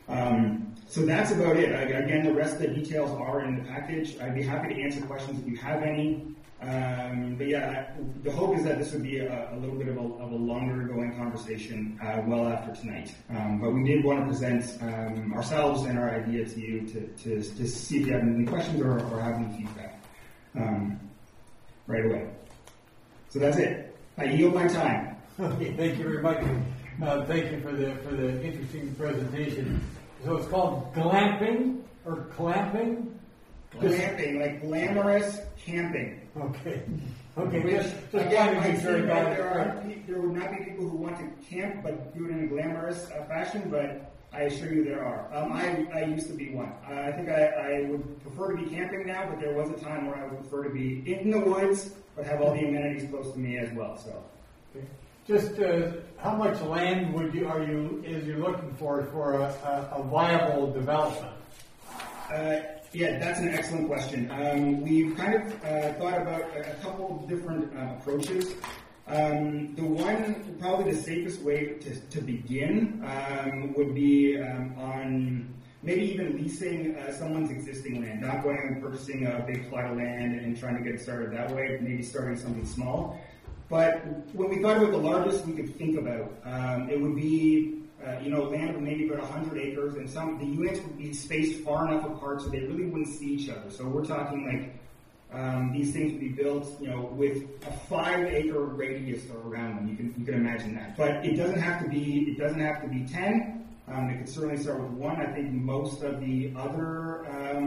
So that's about it. Again, the rest of the details are in the package. I'd be happy to answer questions if you have any. But yeah, the hope is that this would be a little bit of a longer going conversation well after tonight. But we did want to present ourselves and our idea to you to see if you have any questions or have any feedback right away. So that's it. I yield my time. Okay, thank you very much. Thank you for the interesting presentation. So it's called glamping or clamping? Glamping, like glamorous camping. Okay. Okay. Which, Just again, wanted to make sure I got it. there would not be people who want to camp but do it in a glamorous fashion, but I assure you there are. I used to be one. I think I would prefer to be camping now, but there was a time where I would prefer to be in the woods but have all the amenities close to me as well. So. Okay. Just how much land are you looking for a viable development? Yeah, that's an excellent question. We've kind of thought about a couple of different approaches. Probably the safest way to begin would be on maybe even leasing someone's existing land, not going and purchasing a big plot of land and trying to get started that way, maybe starting something small. But when we thought about the largest we could think about, it would be land of maybe about 100 acres, and the units would be spaced far enough apart so they really wouldn't see each other. So we're talking like these things would be built, with a 5-acre radius around them. You can imagine that. But it doesn't have to be 10. It could certainly start with 1. I think most of the other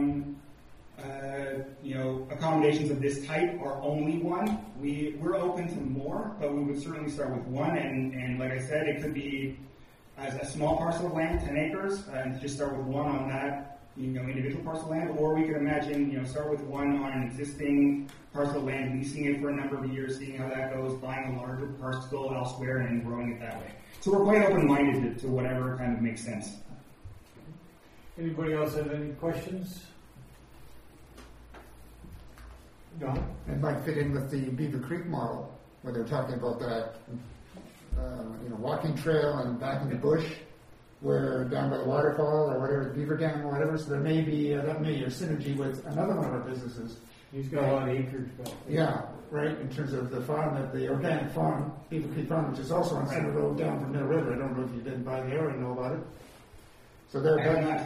accommodations of this type are only 1. We're open to more, but we would certainly start with 1. And like I said, it could be as a small parcel of land, 10 acres, and just start with 1 on that, individual parcel of land, or we could imagine, start with 1 on an existing parcel of land, leasing it for a number of years, seeing how that goes, buying a larger parcel elsewhere, and then growing it that way. So we're quite open-minded to whatever kind of makes sense. Anybody else have any questions? No. It might fit in with the Beaver Creek model, where they're talking about that, walking trail and back in the bush, where down by the waterfall or whatever, the beaver dam or whatever. So there may be a synergy with another one of our businesses. He's got a lot of acreage. Yeah, right. In terms of the farm, the organic farm, Beaver Creek Farm, which is also on Center Road down from Mill River. I don't know if you've been by the area and know about it. So they're.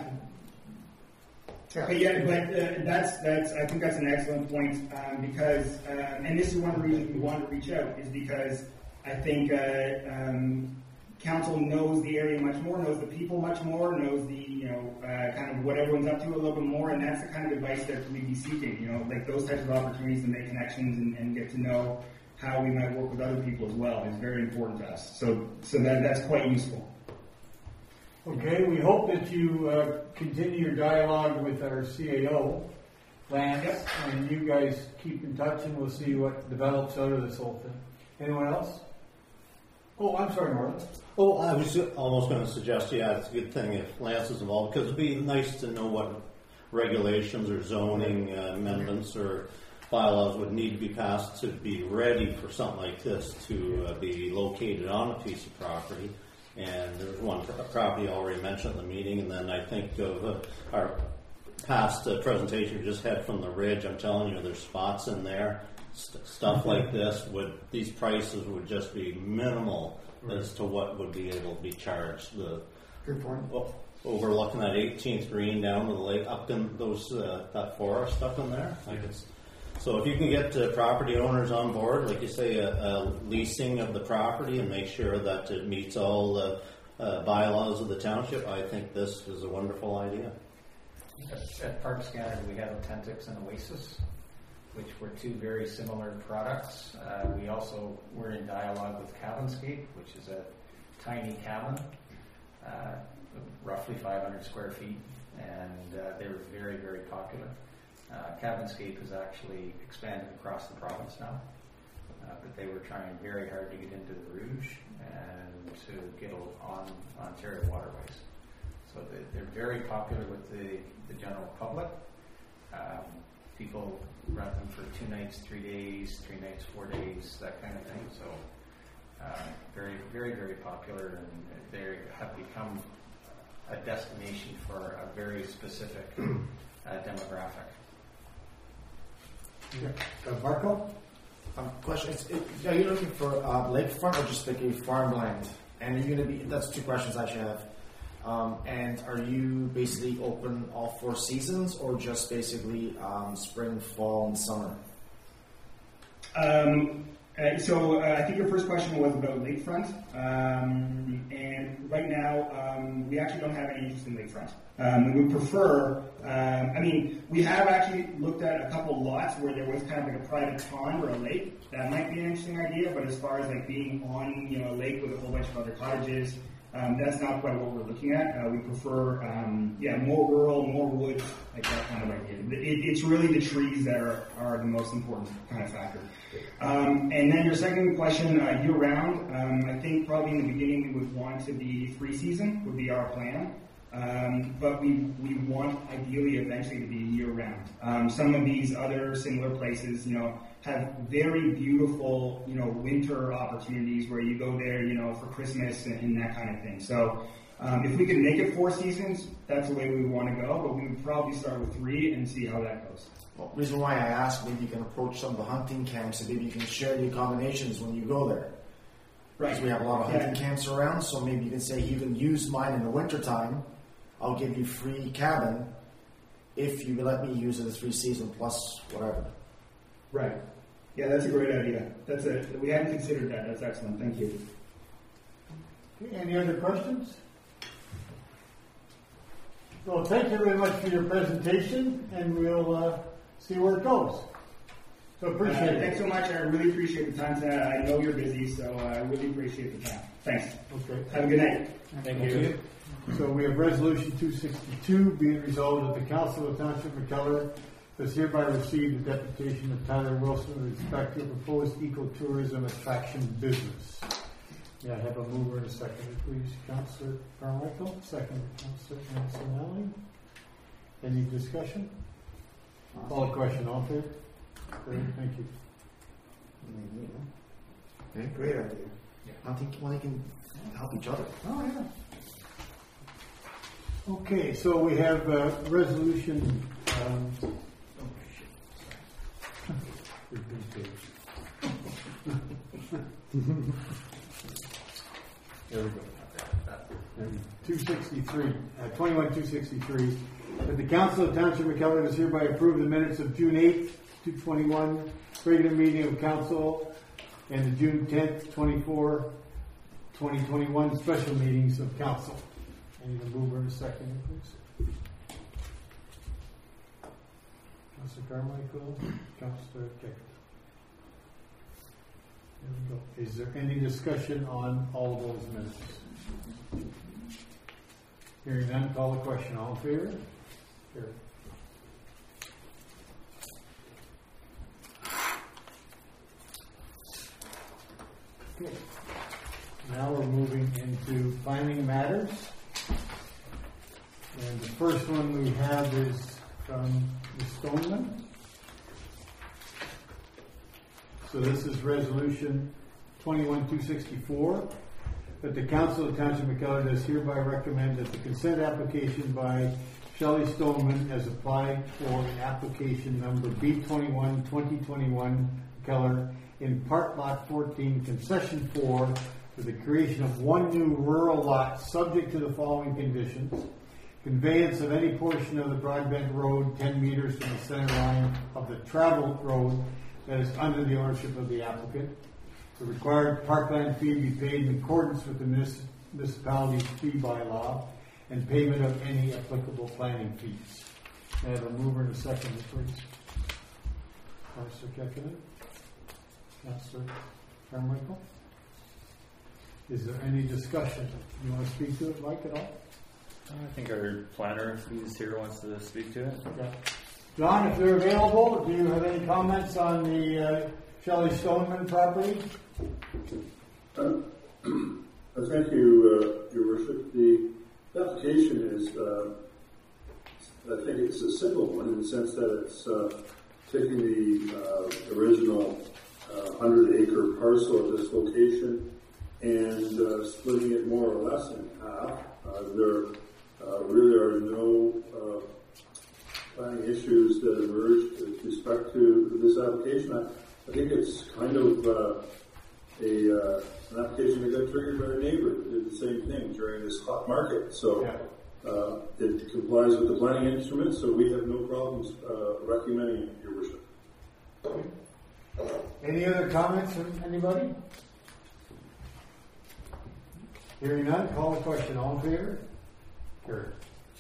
That's. I think that's an excellent point because, and this is one of the reasons we wanted to reach out, is because I think council knows the area much more, knows the people much more, knows the kind of what everyone's up to a little bbit more, and that's the kind of advice that we'd be seeking. Like those types of opportunities to make connections and get to know how we might work with other people as well is very important to us. So that's quite useful. Okay, we hope that you continue your dialogue with our CAO, Lance, and you guys keep in touch, and we'll see what develops out of this whole thing. Anyone else? Oh, I'm sorry, Marlon. Oh, I was almost going to suggest, it's a good thing if Lance is involved, because it'd be nice to know what regulations or zoning amendments or bylaws would need to be passed to be ready for something like this to be located on a piece of property. And there's one property already mentioned in the meeting, and then I think of our past presentation we just had from the Ridge. I'm telling you, there's spots in there. stuff like this, these prices would just be minimal as to what would be able to be charged. Good point. Overlooking that 18th green down to the lake, up in those that forest up in there. So if you can get property owners on board, like you say, a leasing of the property and make sure that it meets all the bylaws of the township, I think this is a wonderful idea. At Parks Canada, we have Authentics and Oasis, which were two very similar products. We also were in dialogue with Cabinscape, which is a tiny cabin, roughly 500 square feet, and they were very, very popular. Cabinscape has actually expanded across the province now, but they were trying very hard to get into the Rouge and to get on Ontario waterways. So they're very popular with the general public. People rent them for 2 nights, 3 days, 3 nights, 4 days, that kind of thing. So very, very, very popular, and they have become a destination for a very specific demographic. Marco? Question: are you looking for lakefront or just like a farmland? And are you going to be? That's 2 questions I should have. And are you basically open all 4 seasons, or just basically spring, fall, and summer? So I think your first question was about lakefront, and right now we actually don't have any interest in lakefront. We would prefer. We have actually looked at a couple lots where there was kind of like a private pond or a lake. That might be an interesting idea, but as far as like being on a lake with a whole bunch of other cottages, that's not quite what we're looking at. We prefer, more rural, more wood, like that kind of idea. It's really the trees that are the most important kind of factor. And then your second question, year-round, I think probably in the beginning we would want to be 3 season would be our plan. But we want ideally eventually to be year-round. Some of these other similar places, have very beautiful, winter opportunities where you go there, for Christmas and that kind of thing. So if we could make it 4 seasons, that's the way we want to go, but we would probably start with 3 and see how that goes. Well, the reason why I asked, maybe you can approach some of the hunting camps and maybe you can share the accommodations when you go there. Right. Because we have a lot of hunting camps around, so maybe you can say, you can use mine in the wintertime. I'll give you free cabin if you let me use it as 3 season plus whatever. Right. Yeah, that's a great idea. We hadn't considered that. That's excellent. Thank you. Okay, any other questions? Well, thank you very much for your presentation, and we'll see where it goes. So appreciate it. Thanks so much. I really appreciate the time tonight. I know you're busy, so I really appreciate the time. Thanks. Okay. Have a good night. Thank you. So we have Resolution 262 being resolved that the Council of Township of McKellar does hereby receive the deputation of Tyler Wilson with respect to a proposed ecotourism attraction business. Yeah, I have a mover and a seconder, please. Councillor Carmichael, second Councillor Anselmelli. Any discussion? Call the question. All in favor? Great, thank you. Okay, great idea. I think they can help each other. Oh, yeah. Okay, so we have resolution. There we go. 263, 21-263. That the Council of Township McKellar does hereby approve the minutes of June 8th, 2021 regular meeting of Council and the June 10th, 2021 special meetings of Council. I need a mover and a seconder, please. Councillor Carmichael, Councillor Keck. There we go. Is there any discussion on all of those minutes? Hearing none, call the question. All in favor? Carried. Okay. Now we're moving into finding matters. And the first one we have is from Ms. Stoneman. So this is resolution 21-264, that the Council of Township McKellar does hereby recommend that the consent application by Shelley Stoneman as applied for in application number B21-2021 McKellar in Part Lot 14, Concession 4, for the creation of one new rural lot subject to the following conditions. Conveyance of any portion of the Broadbent Road 10 meters from the center line of the travel road that is under the ownership of the applicant. The required parkland fee be paid in accordance with the municipality's fee bylaw, and payment of any applicable planning fees. May I have a mover and a seconder, please? Councillor Kekkonen? Councillor Carmichael? Is there any discussion? You want to speak to it, Mike, at all? I think our planner who's here wants to speak to it. Yeah. John, if they're available, do you have any comments on the Shelley Stoneman property? Thank you, Your Worship. The application is, I think it's a simple one in the sense that it's taking the original 100-acre parcel at this location and splitting it more or less in half. There really are no planning issues that emerged with respect to this application. I think it's kind of an application that got triggered by a neighbor who did the same thing during this hot market. So it complies with the planning instruments, so we have no problems recommending it, Your Worship. Any other comments from anybody? Hearing none, call the question. All in favor? Carried.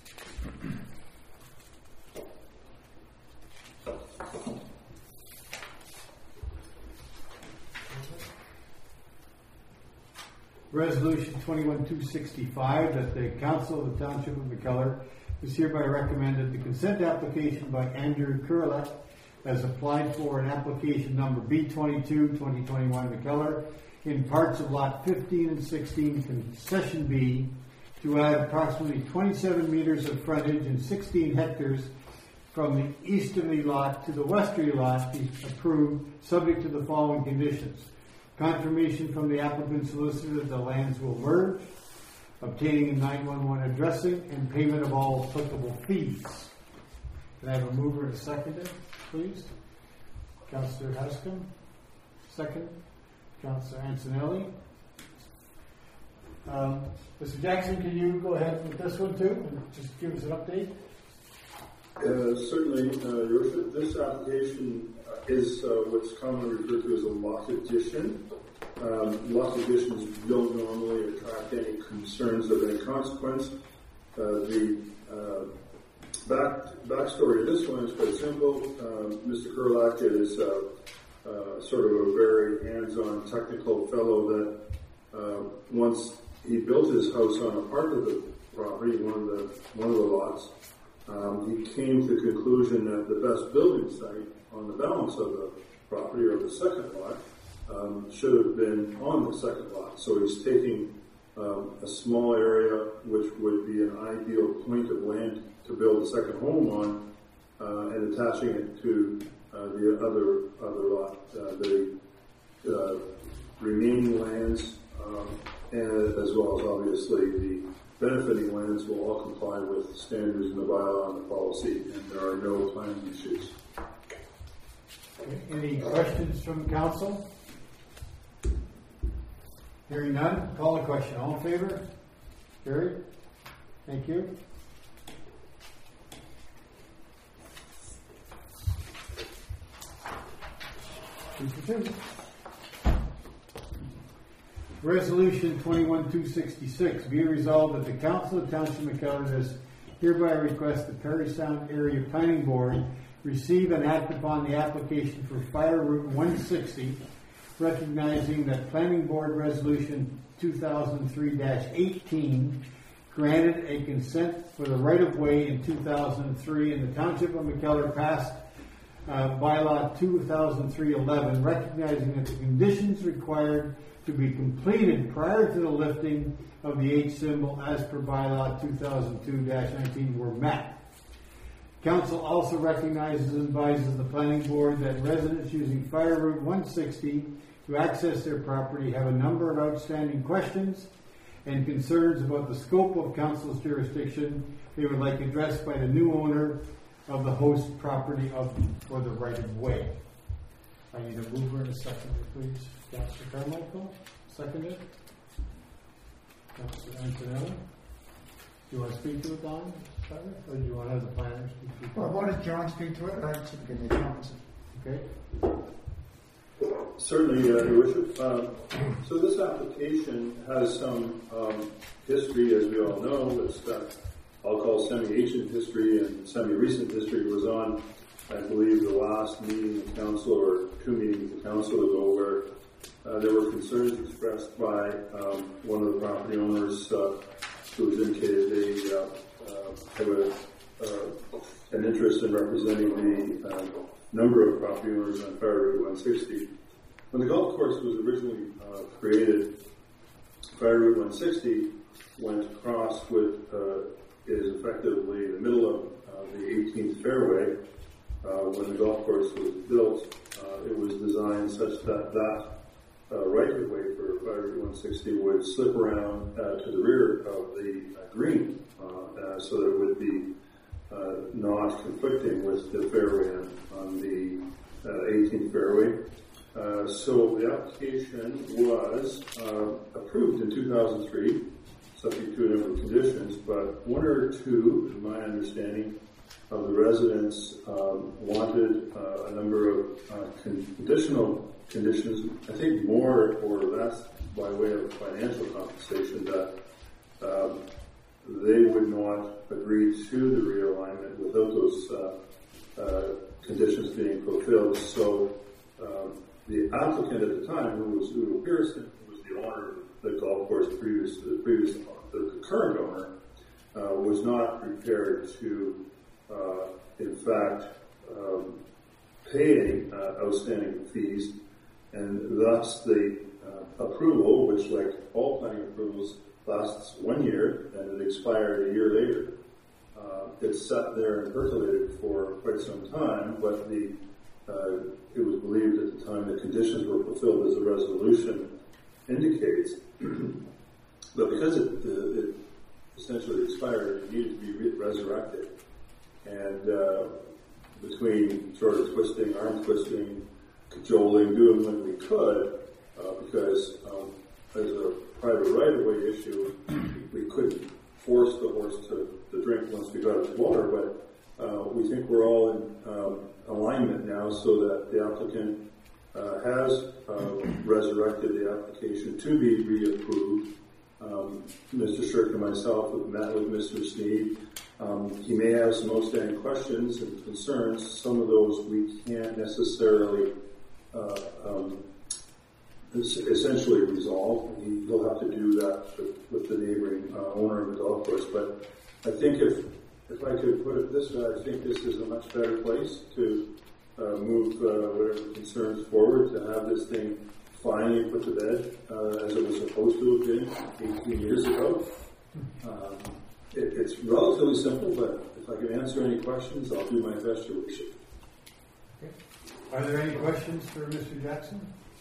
Resolution 21-265 that the Council of the Township of McKellar is hereby recommended the consent application by Andrew Kurlak as applied for in application number B22-2021 McKellar in parts of lot 15 and 16 concession B to add approximately 27 meters of frontage and 16 hectares from the easterly lot to the westerly lot be approved subject to the following conditions. Confirmation from the applicant solicitor that the lands will merge, obtaining a 911 addressing, and payment of all applicable fees. Can I have a mover and a seconder, please? Councillor Haskin, second. Councillor Antonelli. Mr. Jackson, can you go ahead with this one too and just give us an update? Certainly, Your Worship. This application is what's commonly referred to as a lot addition. Lot additions don't normally attract any concerns of any consequence. The backstory of this one is quite simple. Mr. Kurlak is sort of a very hands-on technical fellow that once he built his house on a part of the property, one of the lots, he came to the conclusion that the best building site on the balance of the property, or the second lot, should have been on the second lot. So he's taking a small area which would be an ideal point of land to build a second home on, and attaching it to the other lot. The remaining lands, and as well as obviously the benefiting lands, will all comply with standards in the bylaw and the policy, and there are no planning issues. Okay. Any questions from council? Hearing none, call the question. All in favor? Carried. Thank you. Resolution 21-266 be resolved that the Council of Township of McKellar does hereby request the Parry Sound Area Planning Board receive and act upon the application for Fire Route 160, recognizing that Planning Board Resolution 2003-18 granted a consent for the right-of-way in 2003, and the Township of McKellar passed bylaw 2003-11, recognizing that the conditions required to be completed prior to the lifting of the H symbol as per bylaw 2002-19 were met. Council also recognizes and advises the Planning Board that residents using Fire Route 160 to access their property have a number of outstanding questions and concerns about the scope of Council's jurisdiction they would like addressed by the new owner of the host property for the right-of-way. I need a mover and a seconder, please. Councillor Carmichael, seconded. Councillor Antonelli. Do you want to speak to it, Don? Or do you want to have the planner speak to it? Well, why don't John speak to it? I should give me comments. Okay. Certainly, Your Worship. So this application has some history, as we all know. It's I'll call semi-ancient history and semi-recent history. It was on, I believe, the last meeting of council or 2 meetings of council ago, where there were concerns expressed by one of the property owners who was indicated they have an interest in representing the number of property owners on Fire Route 160. When the golf course was originally created, Fire Route 160 went across what is effectively the middle of the 18th fairway. When the golf course was built, it was designed such that right-of-way for Fire Route 160 would slip around to the rear of the green, so that it would be not conflicting with the fairway on the 18th fairway. So the application was approved in 2003, subject to a number of conditions, but 1 or 2, in my understanding, of the residents wanted a number of additional conditions, I think more or less by way of financial compensation, that they would not agree to the realignment without those conditions being fulfilled. So the applicant at the time, who was Udo Pearson, who was the owner of the golf course, the current owner, was not prepared to, in fact, pay any outstanding fees, and thus the approval, which, like all planning approvals, lasts 1 year and it expired a year later. It sat there and percolated for quite some time, but it was believed at the time the conditions were fulfilled as the resolution indicates. But because it essentially expired, it needed to be resurrected. And between sort of twisting, arm twisting, cajoling, doing what we could, because as a private right-of-way issue, we couldn't force the horse to drink once we got its water, but we think we're all in alignment now so that the applicant has resurrected the application to be reapproved. Mr. Shirk and myself have met with Mr. Sneed. He may have some outstanding questions and concerns. Some of those we can't necessarily essentially resolve. He'll have to do that with the neighboring owner of the golf course. But I think if I could put it this way, I think this is a much better place to move whatever concerns forward, to have this thing finally put to bed as it was supposed to have been 18 years ago. It's relatively simple, but if I can answer any questions, I'll do my best, Your Worship. Okay. Are there any questions for Mr. Jackson?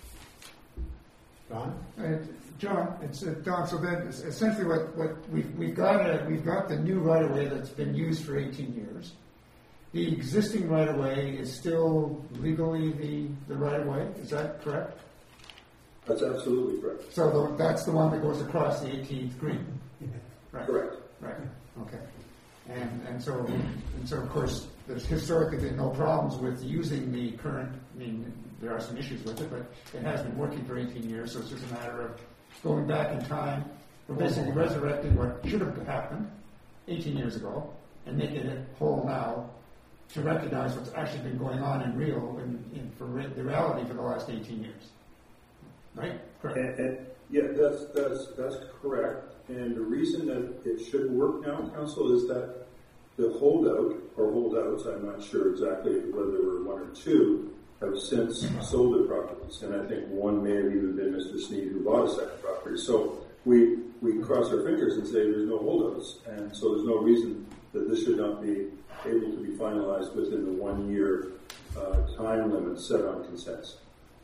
Don? John, it's Don. So then, essentially, what we've got the new right of way that's been used for 18 years. The existing right of way is still legally the right of way. Is that correct? That's absolutely correct. So that's the one that goes across the 18th green. Right. Correct. Right. Okay. And so of course there's historically been no problems with using the current. I mean, there are some issues with it, but it has been working for 18 years. So it's just a matter of going back in time. We're basically resurrecting what should have happened 18 years ago and making it whole now to recognize what's actually been going on in real and for the reality for the last 18 years. Right? Correct. Yeah, that's correct. And the reason that it should work now, Council, is that the holdout or holdouts, I'm not sure exactly whether there were 1 or 2, have since sold their properties. And I think one may have even been Mr. Sneed, who bought a second property. So we cross our fingers and say there's no holdouts. And so there's no reason that this should not be able to be finalized within the 1 year time limit set on consents.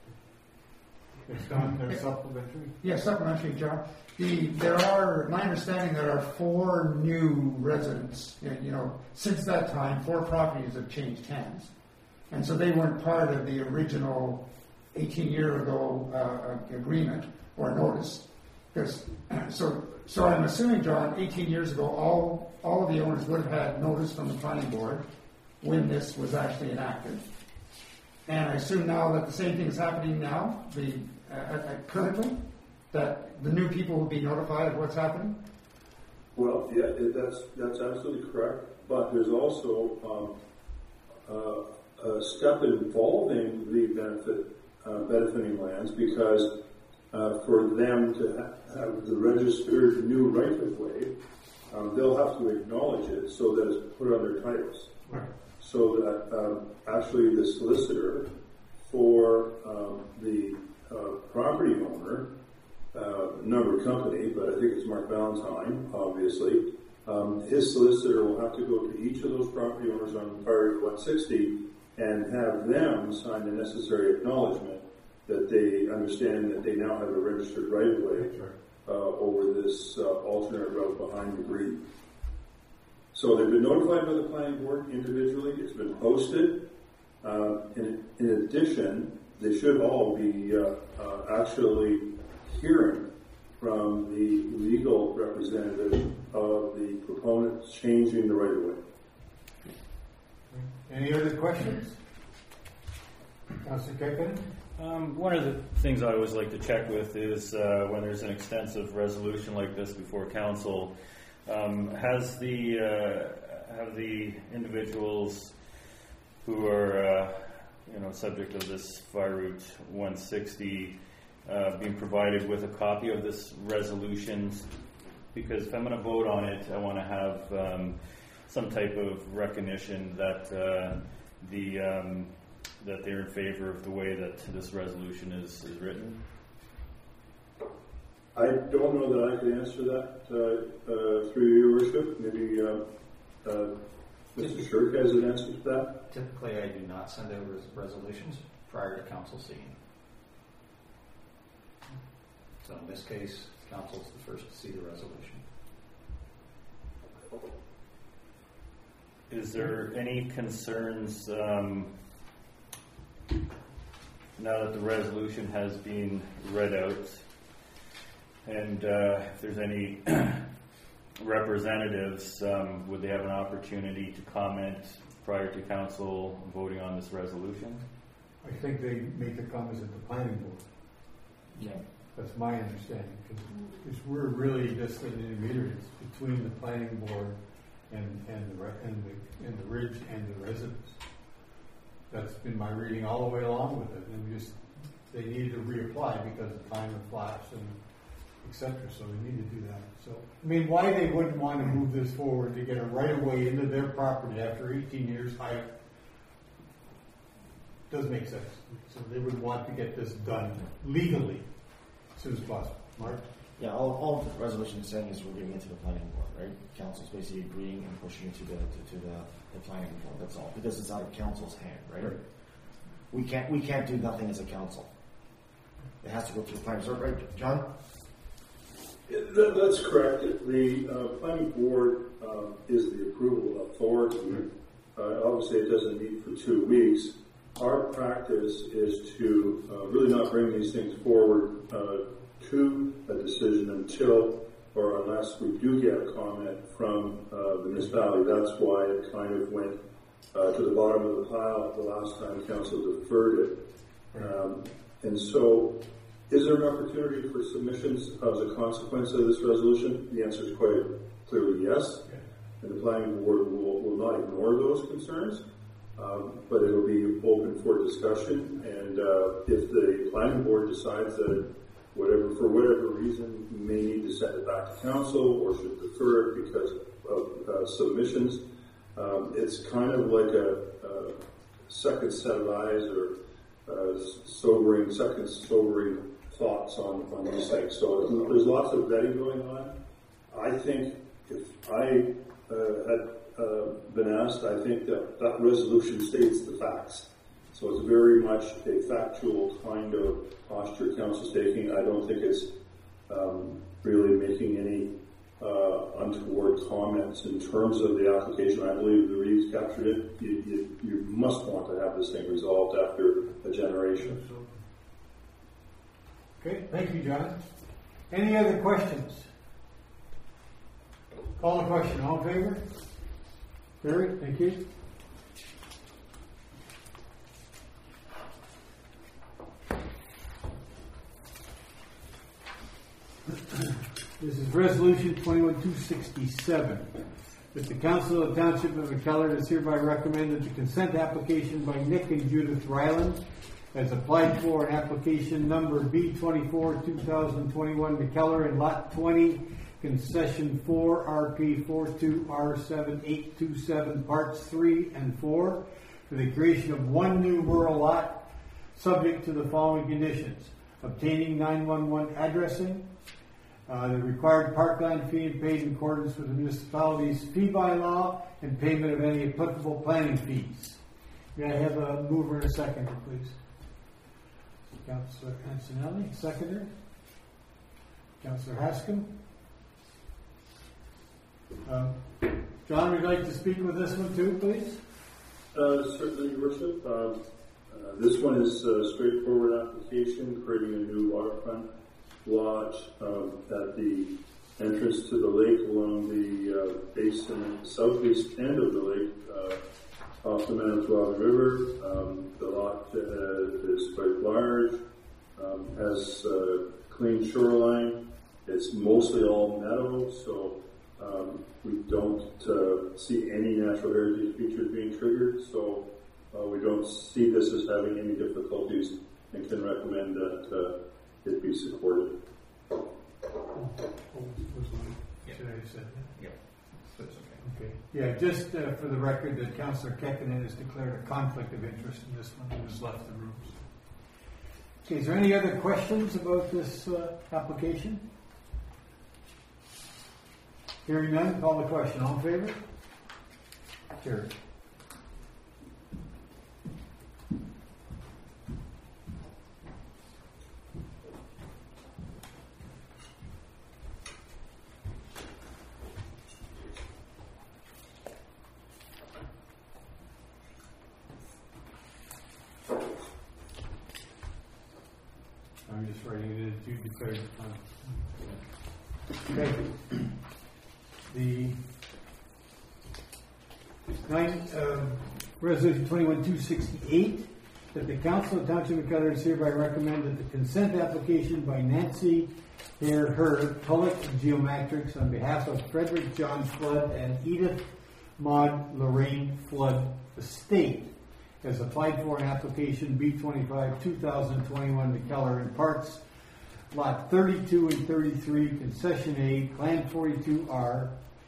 Don, there's supplementary? Yes, supplementary, John. My understanding, there are 4 new residents. Since that time, 4 properties have changed hands. And so they weren't part of the original 18-year ago agreement or notice. So I'm assuming, John, 18 years ago, all of the owners would have had notice from the planning board when this was actually enacted. And I assume now that the same thing is happening now, currently, that the new people will be notified of what's happening? Well, yeah, that's absolutely correct. But there's also a step involving the benefiting lands, because for them to have the registered new right-of-way, they'll have to acknowledge it so that it's put on their titles. Right. So that actually the solicitor for the property owner, numbered company, but I think it's Mark Valentine, obviously, his solicitor will have to go to each of those property owners on Priority 160 and have them sign the necessary acknowledgement that they understand that they now have a registered right-of-way over this alternate route behind the breed. So they've been notified by the planning board individually. It's been posted. In addition, they should all be actually hearing from the legal representative of the proponents changing the right-of-way. Any other questions? Councilor Kekkonen? One of the things I always like to check with is when there's an extensive resolution like this before council, have the individuals who are subject of this Fire Route 160 being provided with a copy of this resolution? Because if I'm going to vote on it, I want to have some type of recognition that that they're in favor of the way that this resolution is written. I don't know that I can answer that through your worship. Maybe Mr. Shirk has an answer to that. Typically, I do not send out resolutions prior to council seeing. So in this case, council is the first to see the resolution. Is there any concerns now that the resolution has been read out, and if there's any representatives, would they have an opportunity to comment prior to council voting on this resolution? I think they make the comments at the planning board. Yeah. That's my understanding, because we're really just an intermediary between the planning board and the ridge and the residents. That's been my reading all the way along with it, and they need to reapply because of time and flaps and etc. So they need to do that. So I mean, why they wouldn't want to move this forward to get a right of way into their property after 18 years does make sense. So they would want to get this done legally as soon as possible. Mark? Yeah, all the resolution is saying is we're giving it to the planning board, right? Council's basically agreeing and pushing it to the planning board. That's all, because it's out of council's hand, right? We can't do nothing as a council. It has to go through the planning board, right, John? That's correct. The planning board is the approval authority. Obviously, it doesn't meet for 2 weeks. Our practice is to really not bring these things forward to a decision until or unless we do get a comment from the municipality. That's why it kind of went to the bottom of the pile the last time council deferred it. And so, is there an opportunity for submissions as a consequence of this resolution? The answer is quite clearly yes. And the planning board will not ignore those concerns, but it will be open for discussion. And if the planning board decides that for whatever reason, you may need to send it back to council or should defer it because of submissions, it's kind of like a second set of eyes or sobering thoughts on these things. So there's lots of vetting going on. I think if I had been asked, I think that resolution states the facts. So it's very much a factual kind of posture council's taking. I don't think it's really making any untoward comments in terms of the application. I believe the Reeves captured it. You must want to have have this thing resolved after a generation. Okay, thank you, John. Any other questions? Call the question. All in favor? Carried. Thank you. This is Resolution 21-267. That the Council of the Township of McKellar does hereby recommend that the consent application by Nick and Judith Ryland, as applied for in application number B24 2021 McKellar in Lot 20, Concession 4 RP 42R7827 Parts 3 and 4 for the creation of one new rural lot subject to the following conditions: obtaining 911 addressing, the required parkland fee paid in accordance with the municipality's fee bylaw, and payment of any applicable planning fees. May I have a mover and a seconder, please? Councillor Antonelli, seconder. Councillor Haskam. John, would you like to speak with this one too, please? Certainly, Your Worship. This one is a straightforward application, creating a new waterfront lot at the entrance to the lake along the basin, southeast end of the lake, off the Manitowoc River. The lot is quite large, has a clean shoreline. It's mostly all meadow, so we don't see any natural heritage features being triggered, so we don't see this as having any difficulties and can recommend that it be supported. Okay. Yeah, just for the record, that Councillor Kekkonen has declared a conflict of interest in this one and has left the room. Okay, is there any other questions about this application? Hearing none, call the question. All in favor? Carried. I'm just writing it in. You declared it. Okay. The Resolution 21-268, that the Council of Township of McKellar does hereby recommend that the consent application by Nancy Hare Tulloch Geomatrics on behalf of Frederick John Flood and Edith Maud Lorraine Flood Estate, as applied for in application B25 2021 McKellar in parts Lot 32 and 33, Concession A, Plan 42R,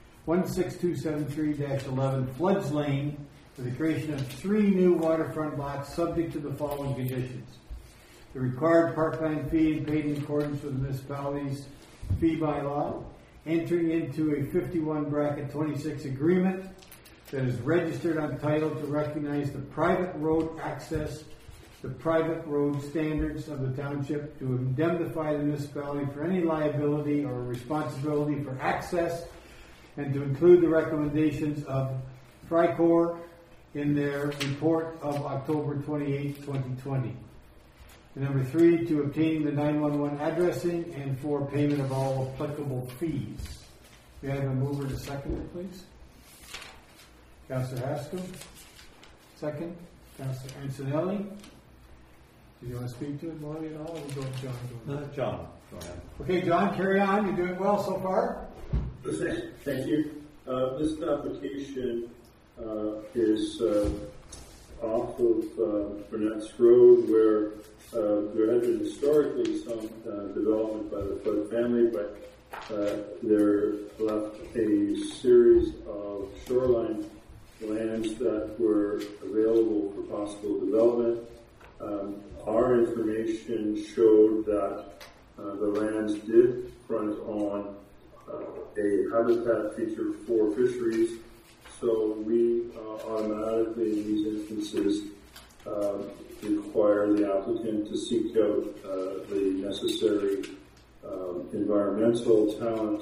16273-11, Floods Lane, for the creation of 3 new waterfront lots subject to the following conditions: the required parkland fee paid in accordance with the municipality's fee bylaw, entering into a 51-26 agreement that is registered on title to recognize the private road access, the private road standards of the township, to indemnify the municipality for any liability or responsibility for access, and to include the recommendations of Tricor in their report of October 28, 2020. And number 3, to obtain the 911 addressing and for payment of all applicable fees. May I have a mover to second, please? Councillor Haskell. Second. Councillor Antonelli. Do you want to speak to it, Molly, at all? Or we'll go with John. John, go ahead. Okay, John, carry on. You're doing well so far. Thank you. This application is off of Burnett's Road, where there had been historically some development by the Flood family, but there left a series of shoreline lands that were available for possible development. Our information showed that the lands did front on a habitat feature for fisheries, so we automatically in these instances require the applicant to seek out the necessary environmental talent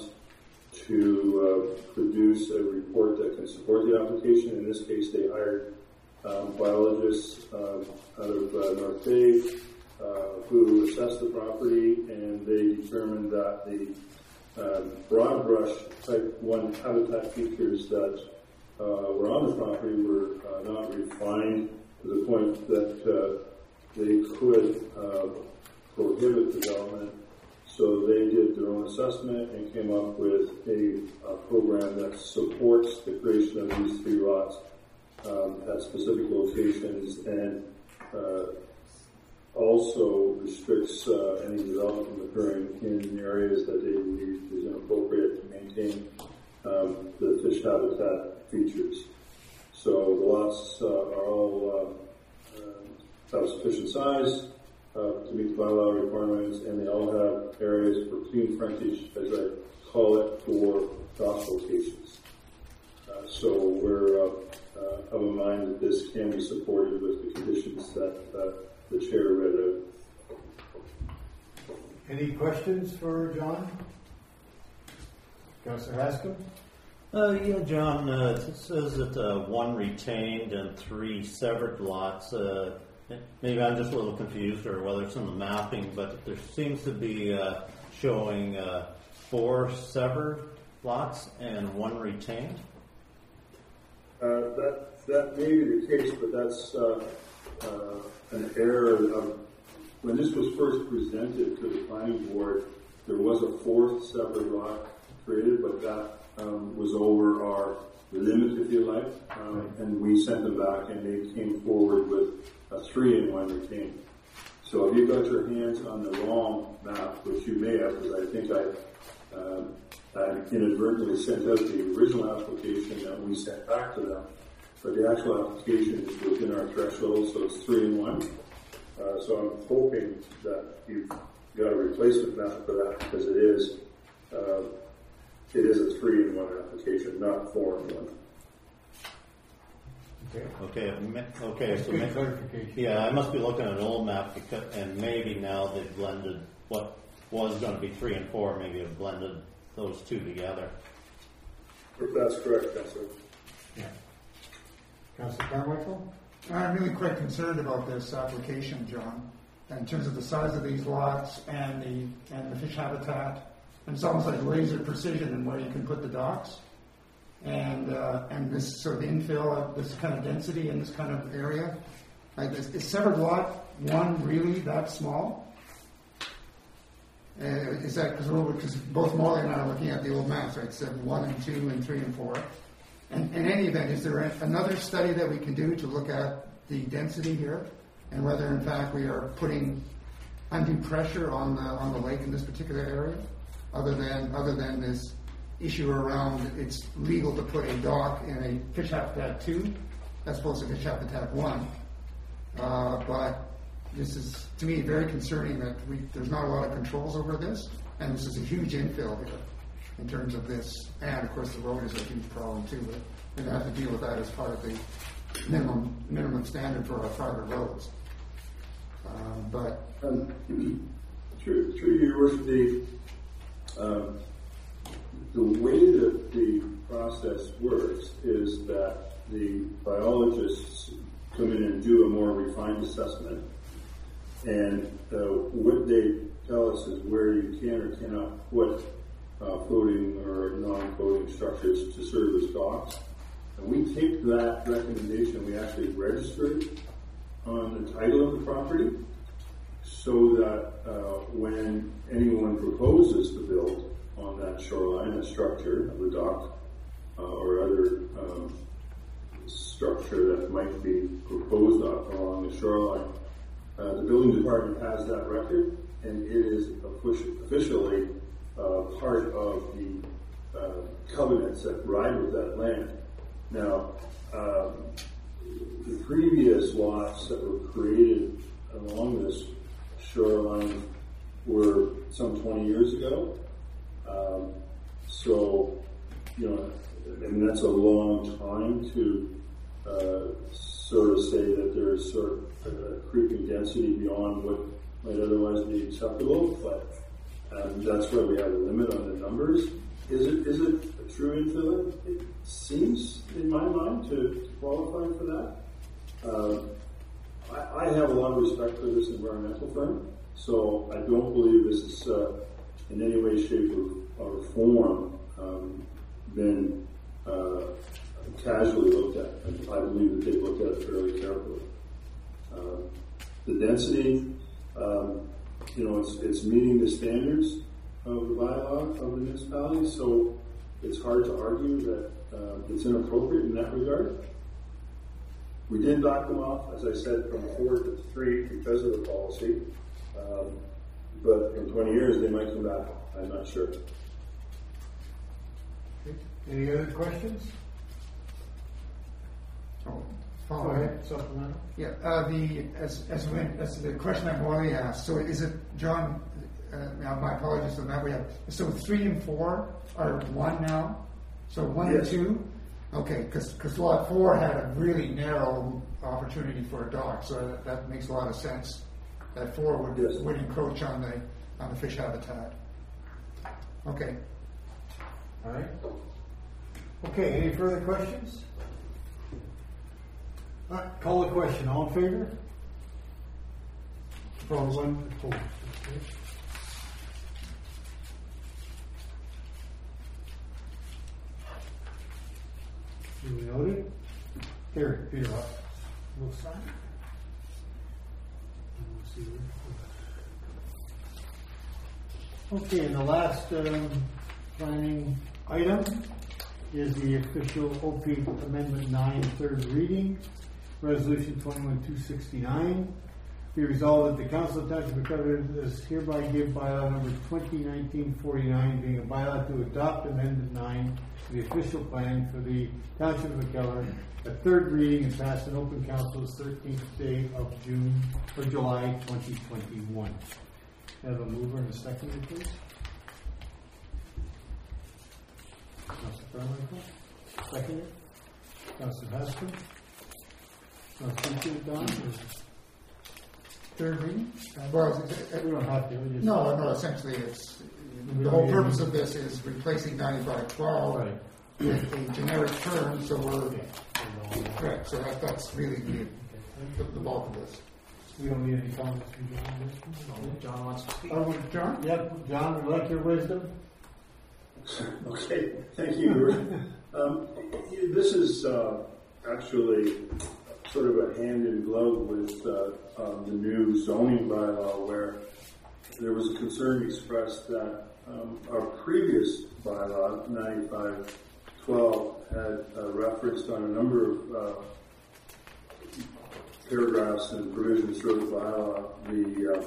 to produce a report that can support the application. In this case, they hired biologists out of North Bay who assessed the property, and they determined that the broad brush type 1 habitat features that were on the property were not refined to the point that they could prohibit development. So they did their own assessment and came up with a program that supports the creation of these 3 lots at specific locations, and also restricts any development occurring in areas that they believe is inappropriate to maintain the fish habitat features. So the lots are all have sufficient size to meet the bylaw requirements, and they all have areas for clean frontage, as I call it, for dock locations. So we're of a mind that this can be supported with the conditions that the chair read out. Any questions for John? Councillor Haskell? Yeah, John, it says that 1 retained and 3 severed lots. Maybe I'm just a little confused, or whether it's in the mapping, but there seems to be showing 4 severed lots and 1 retained. That may be the case, but that's an error. When this was first presented to the planning board, there was a 4th severed lot created, but that was over our limit, if you like, and we sent them back, and they came forward with a 3 and 1 retained. So if you've got your hands on the wrong map, which you may have, because I think I inadvertently sent out the original application that we sent back to them, but the actual application is within our threshold, so it's 3 and 1. So I'm hoping that you've got a replacement map for that, because it is a 3 and 1 application, not 4 and 1. Okay. So yeah, I must be looking at an old map, and maybe now they've blended what was going to be 3 and 4. Maybe have blended those 2 together. That's correct, Councillor. Yeah. Councillor Carmichael? I'm really quite concerned about this application, John, in terms of the size of these lots and the fish habitat. And it's almost like laser precision in where you can put the docks, and this sort of infill, this kind of density in this kind of area. Like, is severed lot 1 really that small? Is that because both Molly and I are looking at the old maps, right? So 1 and 2 and 3 and 4. And in any event, is there another study that we can do to look at the density here, and whether in fact we are putting undue pressure on the lake in this particular area, other than this issue around it's legal to put a dock in a fish habitat 2 as opposed to fish habitat 1. But this is, to me, very concerning that there's not a lot of controls over this, and this is a huge infill here in terms of this. And of course, the road is a huge problem too. But we're going to have to deal with that as part of the minimum standard for our private roads. Through your worship, the way that the process works is that the biologists come in and do a more refined assessment, and what they tell us is where you can or cannot put floating or non-floating structures to serve as docks. And we take that recommendation, we actually register it on the title of the property, so that when anyone proposes to build on that shoreline a structure of a dock or other structure that might be proposed along the shoreline, the building department has that record, and it is officially part of the covenants that ride with that land. Now, the previous lots that were created along this shoreline were some 20 years ago. So, and that's a long time to sort of say that there's sort of a creeping density beyond what might otherwise be acceptable, but that's why we have a limit on the numbers. Is it a true infill? It seems, in my mind, to qualify for that. I have a lot of respect for this environmental firm, so I don't believe this is in any way, shape, or form been casually looked at. I believe that they've looked at it fairly carefully. The density, it's meeting the standards of the bylaw of the municipality, so it's hard to argue that it's inappropriate in that regard. We did knock them off, as I said, from 4 to 3 because of the policy, but in 20 years they might come back. I'm not sure. Any other questions? Oh, Go ahead, supplemental. Yeah, as the question I've already asked, so is it, John, my apologies on that, we have, so 3 and 4 are 1 now? So 1 and 2? Okay, because lot 4 had a really narrow opportunity for a dock, so that makes a lot of sense. That 4 would encroach on the fish habitat. Okay. All right. Okay, any further questions? All right, call the question. All in favor? Opposed? 1 opposed. Okay. Duly noted. Here, Peter, we'll sign. And we'll see. Okay, and the last planning item is the official OP Amendment 9, third reading, Resolution 21-269. Be resolved that the Council of Township of McKellar does hereby give bylaw number 2019-49, being a bylaw to adopt Amendment 9 to the official plan for the Township of McKellar, a third reading and pass an open council 13th day of July 2021. Have a mover and a seconder, please. Councilor Carmichael. Seconder. Councilor Haskell. Councilor Don. Third reading? Well, We don't have to. no, essentially it's, the whole purpose of this is replacing 9512 Right. with a generic term, so we're, correct, so that's really the bulk of this. We don't need any comments from John on this one? John wants to speak. John? Yep, John, we like your wisdom. Okay, thank you. This is actually sort of a hand in glove with the new zoning bylaw, where there was a concern expressed that our previous bylaw, 9512, had referenced on a number of paragraphs and provisions through the bylaw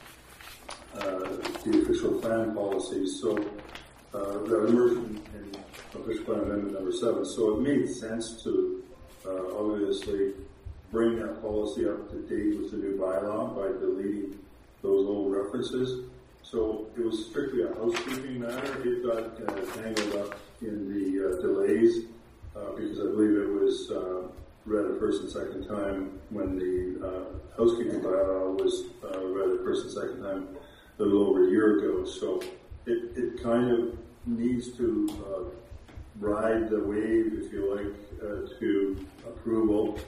the official plan policies. So that emerged in official plan amendment number 7. So it made sense to obviously bring that policy up to date with the new bylaw by deleting those old references. So it was strictly a housekeeping matter. It got tangled up in the delays because I believe it was read a first and second time when the housekeeping bylaw was read a first and second time a little over a year ago. So it kind of needs to ride the wave, if you like, to approval.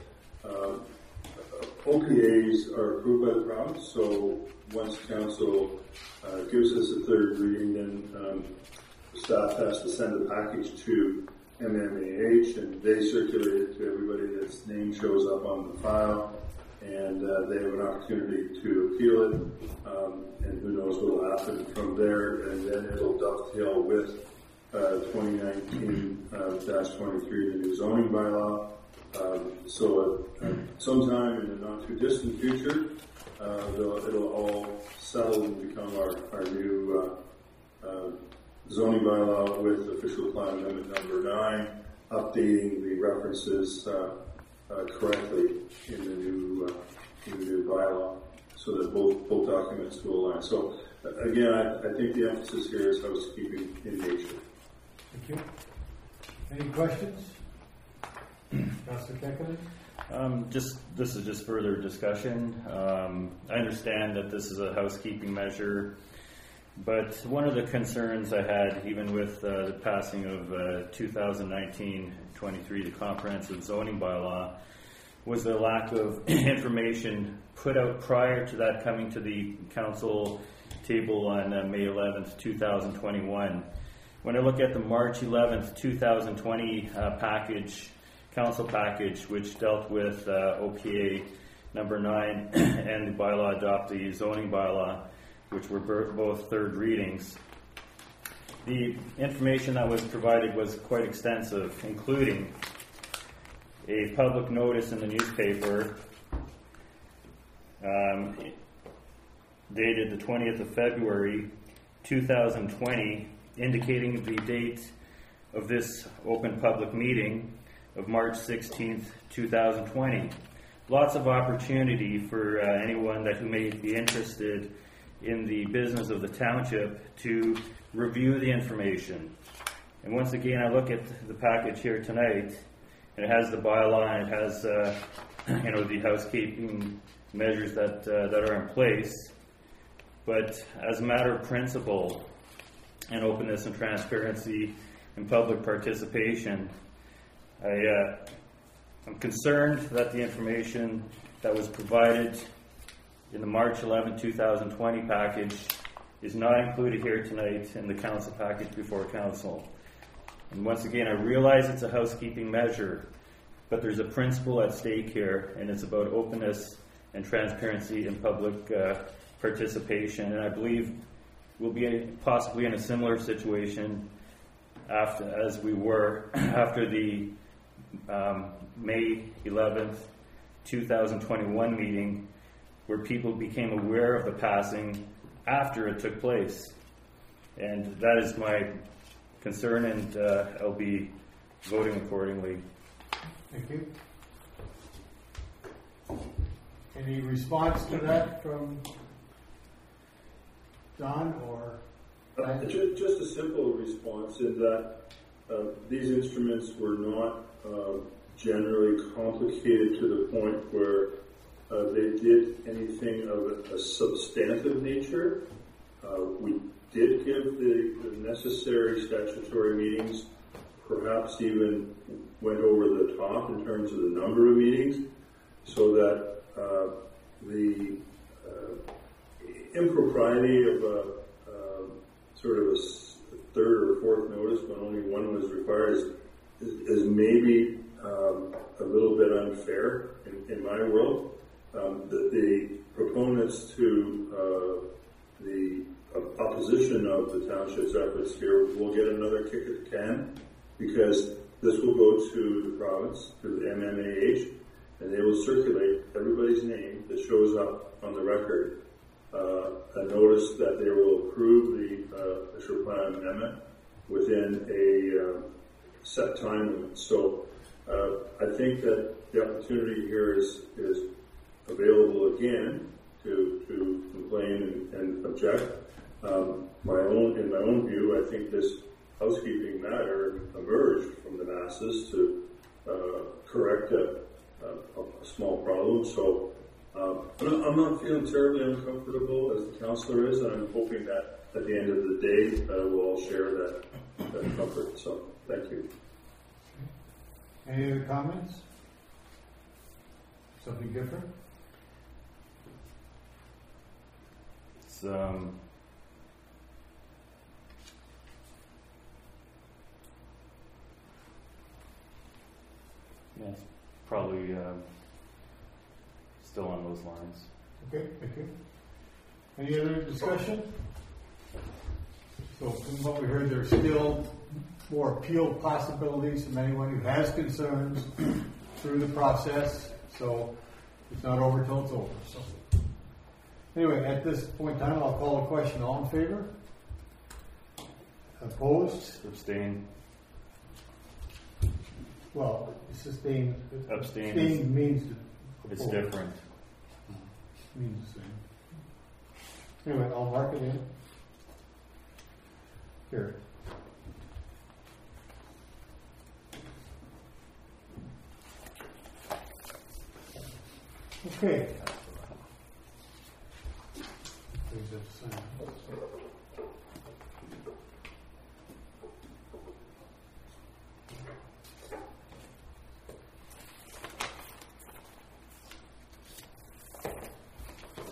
OPAs are approved by the province, so once council gives us a third reading, then staff has to send a package to MMAH, and they circulate it to everybody that's name shows up on the file, and they have an opportunity to appeal it, and who knows what will happen from there, and then it'll dovetail with 2019-23, the new zoning bylaw. So sometime in the not too distant future, it'll all settle and become our new zoning bylaw with official plan amendment number 9, updating the references correctly in the new bylaw, so that both documents will align. So again, I think the emphasis here is housekeeping in nature. Thank you. Any questions? Councilor Kekkonen? This is just further discussion. I understand that this is a housekeeping measure, but one of the concerns I had, even with the passing of 2019-23, the comprehensive zoning bylaw, was the lack of information put out prior to that coming to the council table on May 11th, 2021. When I look at the March 11th, 2020 council package, which dealt with OPA number 9 and the bylaw adopt the zoning bylaw, which were both third readings, the information that was provided was quite extensive, including a public notice in the newspaper dated the 20th of February 2020, indicating the date of this open public meeting of March 16th, 2020. Lots of opportunity for anyone who may be interested in the business of the township to review the information. And once again, I look at the package here tonight, and it has the bylaw, and it has the housekeeping measures that are in place. But as a matter of principle and openness and transparency and public participation, I'm concerned that the information that was provided in the March 11, 2020 package is not included here tonight in the council package before council. And once again, I realize it's a housekeeping measure, but there's a principle at stake here, and it's about openness and transparency and public participation. And I believe we'll be possibly in a similar situation as we were after the May 11th, 2021 meeting, where people became aware of the passing after it took place. And that is my concern, and I'll be voting accordingly. Thank you. Any response to that from John or? Just a simple response in that these instruments were not generally complicated to the point where they did anything of a substantive nature. We did give the necessary statutory meetings, perhaps even went over the top in terms of the number of meetings, so that the impropriety of a sort of a third or fourth notice when only one was required is maybe a little bit unfair in my world. The proponents to the opposition of the township's efforts here will get another kick at the can, because this will go to the province, to the MMAH, and they will circulate everybody's name that shows up on the record. A notice that they will approve the Fisher Plan Amendment within a set time limit. So I think that the opportunity here is available again to complain and object. In my own view, I think this housekeeping matter emerged from the masses to correct a small problem. So I'm not feeling terribly uncomfortable as the councillor is, and I'm hoping that at the end of the day we'll all share that comfort. So thank you. Any other comments? Something different? It's yes, probably still on those lines. Okay, thank you. Any other discussion? So from what we heard, there's still more appeal possibilities from anyone who has concerns through the process. So it's not over till it's over. So anyway, at this point in time, I'll call the question. All in favor? Opposed? Abstain. Well, sustain. Abstain. Abstain means It's different. Means the same. Anyway, I'll mark it in. Here. Okay. Please have to sign.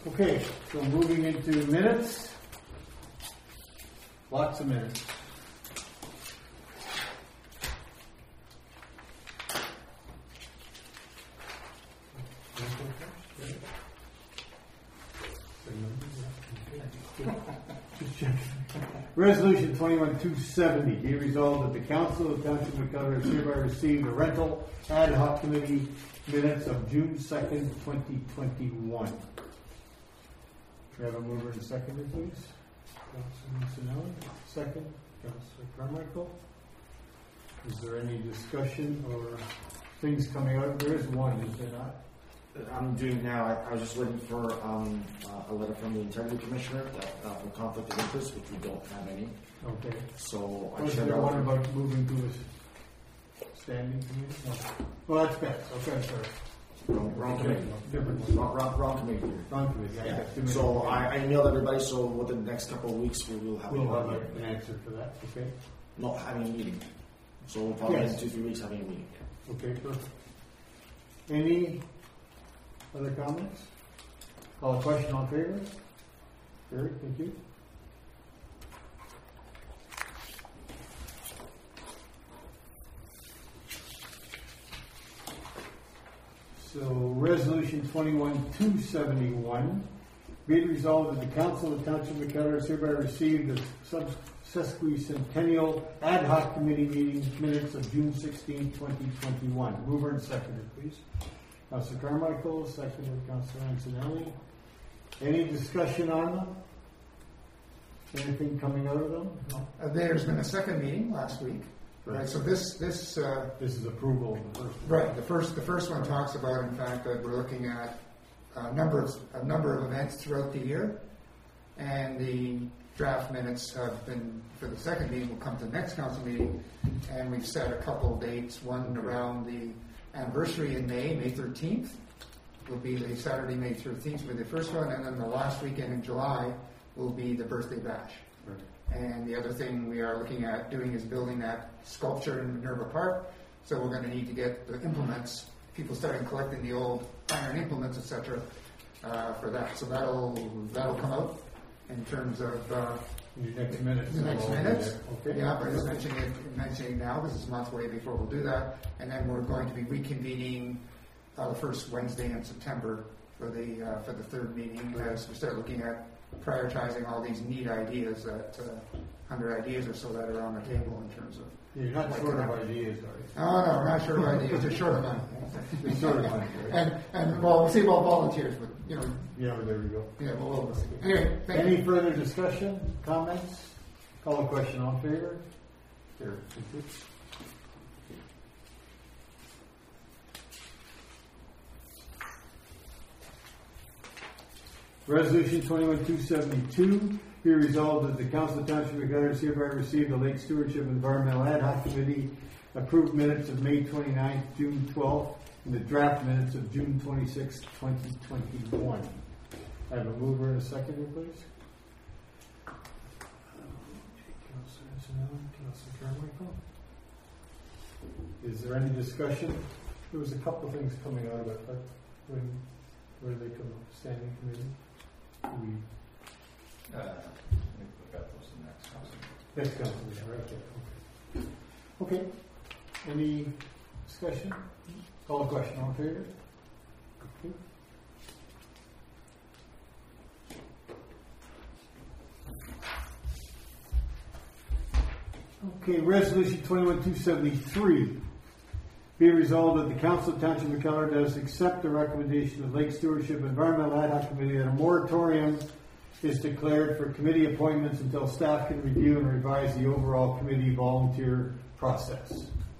Okay, so moving into minutes. Lots of minutes. Resolution 21-270, be resolved that the Council of the Township of McCutcheon has hereby received a rental ad hoc committee minutes of June 2nd, 2021. We have a mover and seconder, please. Councilman Sinelli, second. Councilor Carmichael. Is there any discussion or things coming out? There is one, is there not? I'm doing now. I was just waiting for a letter from the Integrity Commissioner that for conflict of interest, which we don't have any. Okay. So I Was shared there out. one about moving to a standing committee? No. Well, that's best. Okay, sorry. Wrong committee. Different one. Wrong committee. Wrong committee. I got too many. So I emailed everybody. So within the next couple of weeks, we will have We'll have an answer for that. Okay. not having a meeting. So we'll probably Yes. in 2-3 weeks having a meeting. Okay, perfect. Any other comments? Call a question on favor? Carried, thank you. So, Resolution 21-271, be it resolved that the Council of the Township of McCutcheon has hereby received the sesquicentennial ad hoc committee meeting minutes of June 16, 2021. Mover and seconder, please. Councilor Carmichael, seconder Councilor Antonelli. Any discussion on them? Anything coming out of them? No. There's been a second meeting last week. Right. So this is approval of the first one. right. The first one talks about, in fact, that we're looking at a number of events throughout the year, and the draft minutes have been for the second meeting will come to the next council meeting, and we've set a couple of dates. One around the anniversary in May 13th will be the Saturday, May 13th will be the first one, and then the last weekend in July will be the birthday bash. Right. And the other thing we are looking at doing is building that sculpture in Minerva Park. So we're going to need to get the implements. People starting collecting the old iron implements, etc., for that. So that'll come out in terms of Your next minutes. the next minutes. Okay. Yeah, but I'm just mentioning now. This is a month away before we'll do that, and then we're going to be reconvening the first Wednesday in September for the third meeting as we start looking at prioritizing all these neat ideas, that 100 ideas or so that are on the table in terms of. You're not short of ideas, are you? Oh no, we're not short of ideas. Just short of money. Just short of money, right? And well, we'll see about volunteers, but you know. Yeah, well, there we go. Yeah, well, we'll see. Anyway, thank Any you. further discussion, comments? Call a question on favor? Here, thank you. Resolution 21-272, be resolved that the Council of Township of McCutcheon has hereby received the Lake Stewardship Environmental Ad Hoc Committee approved minutes of May 29th, June 12th, and the draft minutes of June 26th, 2021. I have a mover and a seconder, please. Councilor Antonelli, Councilor Carmichael. Is there any discussion? There was a couple of things coming out of it, but where did they come up? Standing committee? We've got those in the next council. Next council, right there. Okay. Any discussion? Call a question on favor? Okay. Okay, Resolution 21-273. Be resolved that the Council of Township of McCutcheon does accept the recommendation of Lake Stewardship Environmental Ad Hoc Committee that a moratorium is declared for committee appointments until staff can review and revise the overall committee volunteer process.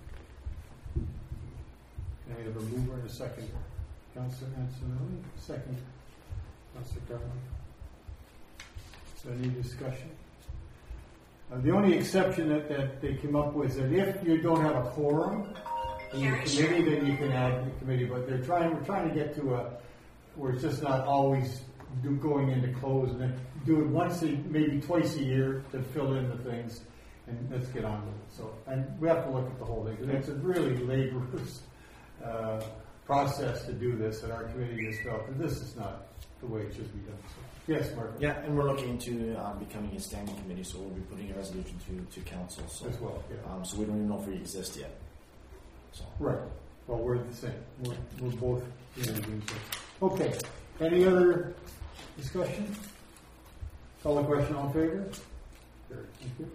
Can I have a mover and a seconder? Councilor Antonelli, second. Councilor Carmichael. Is there any discussion? The only exception that they came up with is that if you don't have a quorum in your committee, then you can add the committee. But we're trying to get to where it's just not always going into close, and then do it once, maybe twice a year to fill in the things, and let's get on with it. So, and we have to look at the whole thing because it's a really laborious process to do this, and our committee has felt that this is not the way it should be done. So, yes, Mark. Yeah, and we're looking into becoming a standing committee, so we'll be putting a resolution to council. So, as well, yeah. So we don't even know if we exist yet. So. Right. Well, we're the same. We're both doing so. Okay. Any other discussion? Call the question. All in favor? Sure. Thank you.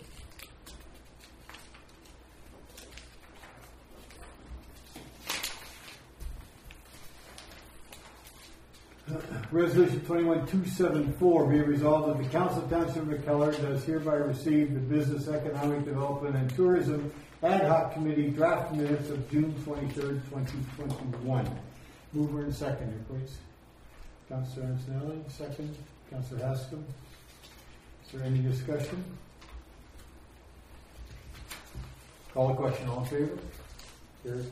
Resolution 21-274 be resolved that the Council of Township of McKellar does hereby receive the Business, Economic Development and Tourism Ad Hoc Committee draft minutes of June 23rd, 2021. Mover and seconder, please. Councillor Antonelli, second. Councillor Haskell. Is there any discussion? Call the question. All in favor? Carried.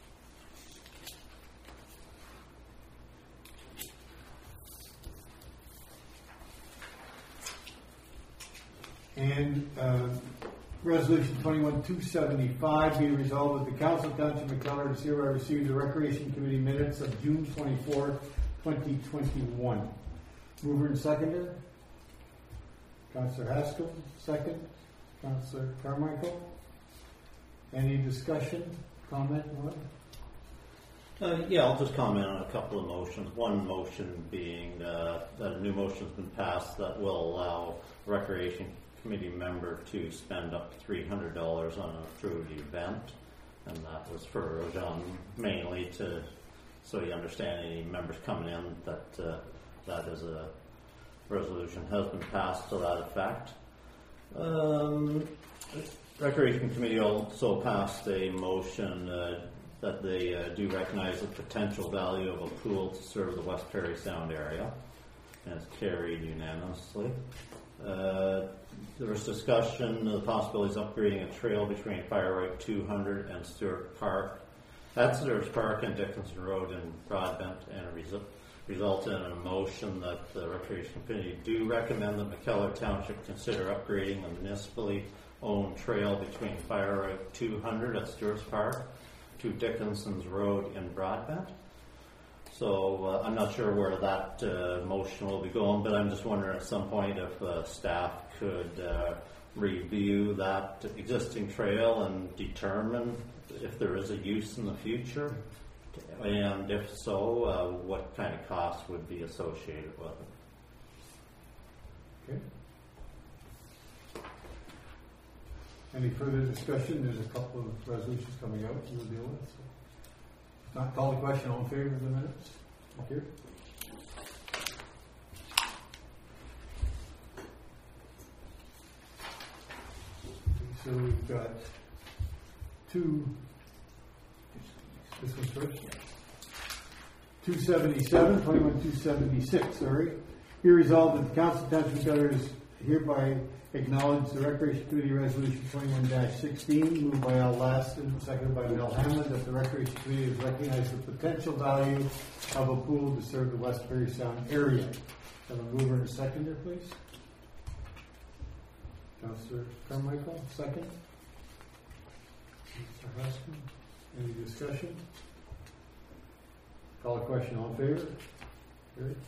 And Resolution 21-275 be resolved that the Council of Township of McKellar does hereby receive the Recreation Committee minutes of June 24, 2021. Mover and seconder. Councillor Haskell, second. Councillor Carmichael. Any discussion, comment, Yeah, I'll just comment on a couple of motions. One motion being that a new motion has been passed that will allow Recreation Committee member to spend up to $300 on an approved event, and that was for Rojan mainly so you understand any members coming in that is a resolution has been passed to that effect. Recreation Committee also passed a motion that they do recognize the potential value of a pool to serve the West Perry Sound area, and it's carried unanimously. There was discussion of the possibilities of upgrading a trail between Fire Route 200 and Stewart Park. That's Stewart Park and Dickinson Road in Broadbent, and resulted in a motion that the Recreation Committee do recommend that McKellar Township consider upgrading the municipally owned trail between Fire Route 200 at Stewart Park to Dickinson's Road in Broadbent. So I'm not sure where that motion will be going, but I'm just wondering at some point if staff could review that existing trail and determine if there is a use in the future, and if so, what kind of costs would be associated with it. Okay. Any further discussion? There's a couple of resolutions coming out we'll deal with. So. If not, call the question. All in favor of the minutes? Thank you. So we've got two. This one's first. 277, 21-276, sorry. Be resolved that the Council of Township of McKellar is hereby acknowledge the Recreation Committee Resolution 21-16, moved by Al Laston, seconded by Mel Hamlin, that the Recreation Committee has recognized the potential value of a pool to serve the West Perry Sound area. Have a mover and a seconder, please. Councillor Carmichael, second. Councillor Huston, any discussion? Call the question. All in favor? Carried.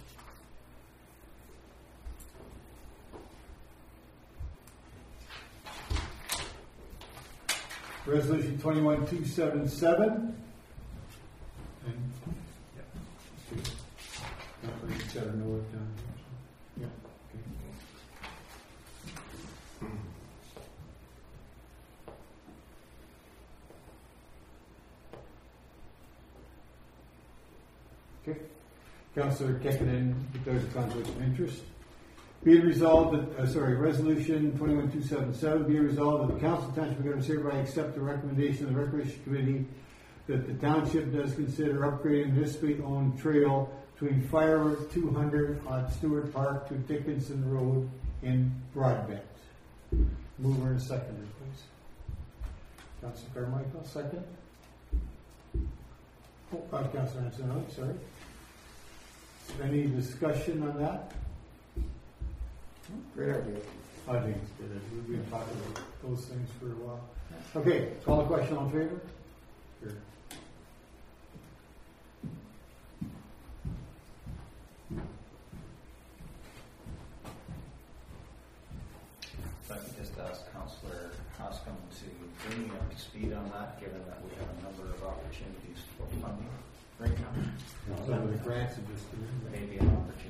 Resolution 21-277. And just gotta know it down here. Yeah. Okay. Councillor Kekkonen declares a conflict of interest. Be it resolved that, Resolution 21-277, be it resolved that the Council of Township of McKellar hereby accept the recommendation of the Recreation Committee that the Township does consider upgrading municipally owned trail between Fire Route 200 on Stewart Park to Dickinson Road in Broadbent. Mover and seconder, please. Councillor Carmichael, second. Councillor Antonelli, sorry. Any discussion on that? Great idea. I think it's good. We've been talking about those things for a while. Okay, call the question. On favor? Sure. to bring me up to speed on that, given that we have a number of opportunities for funding. Right now. Some of the grants have just come in. Maybe an opportunity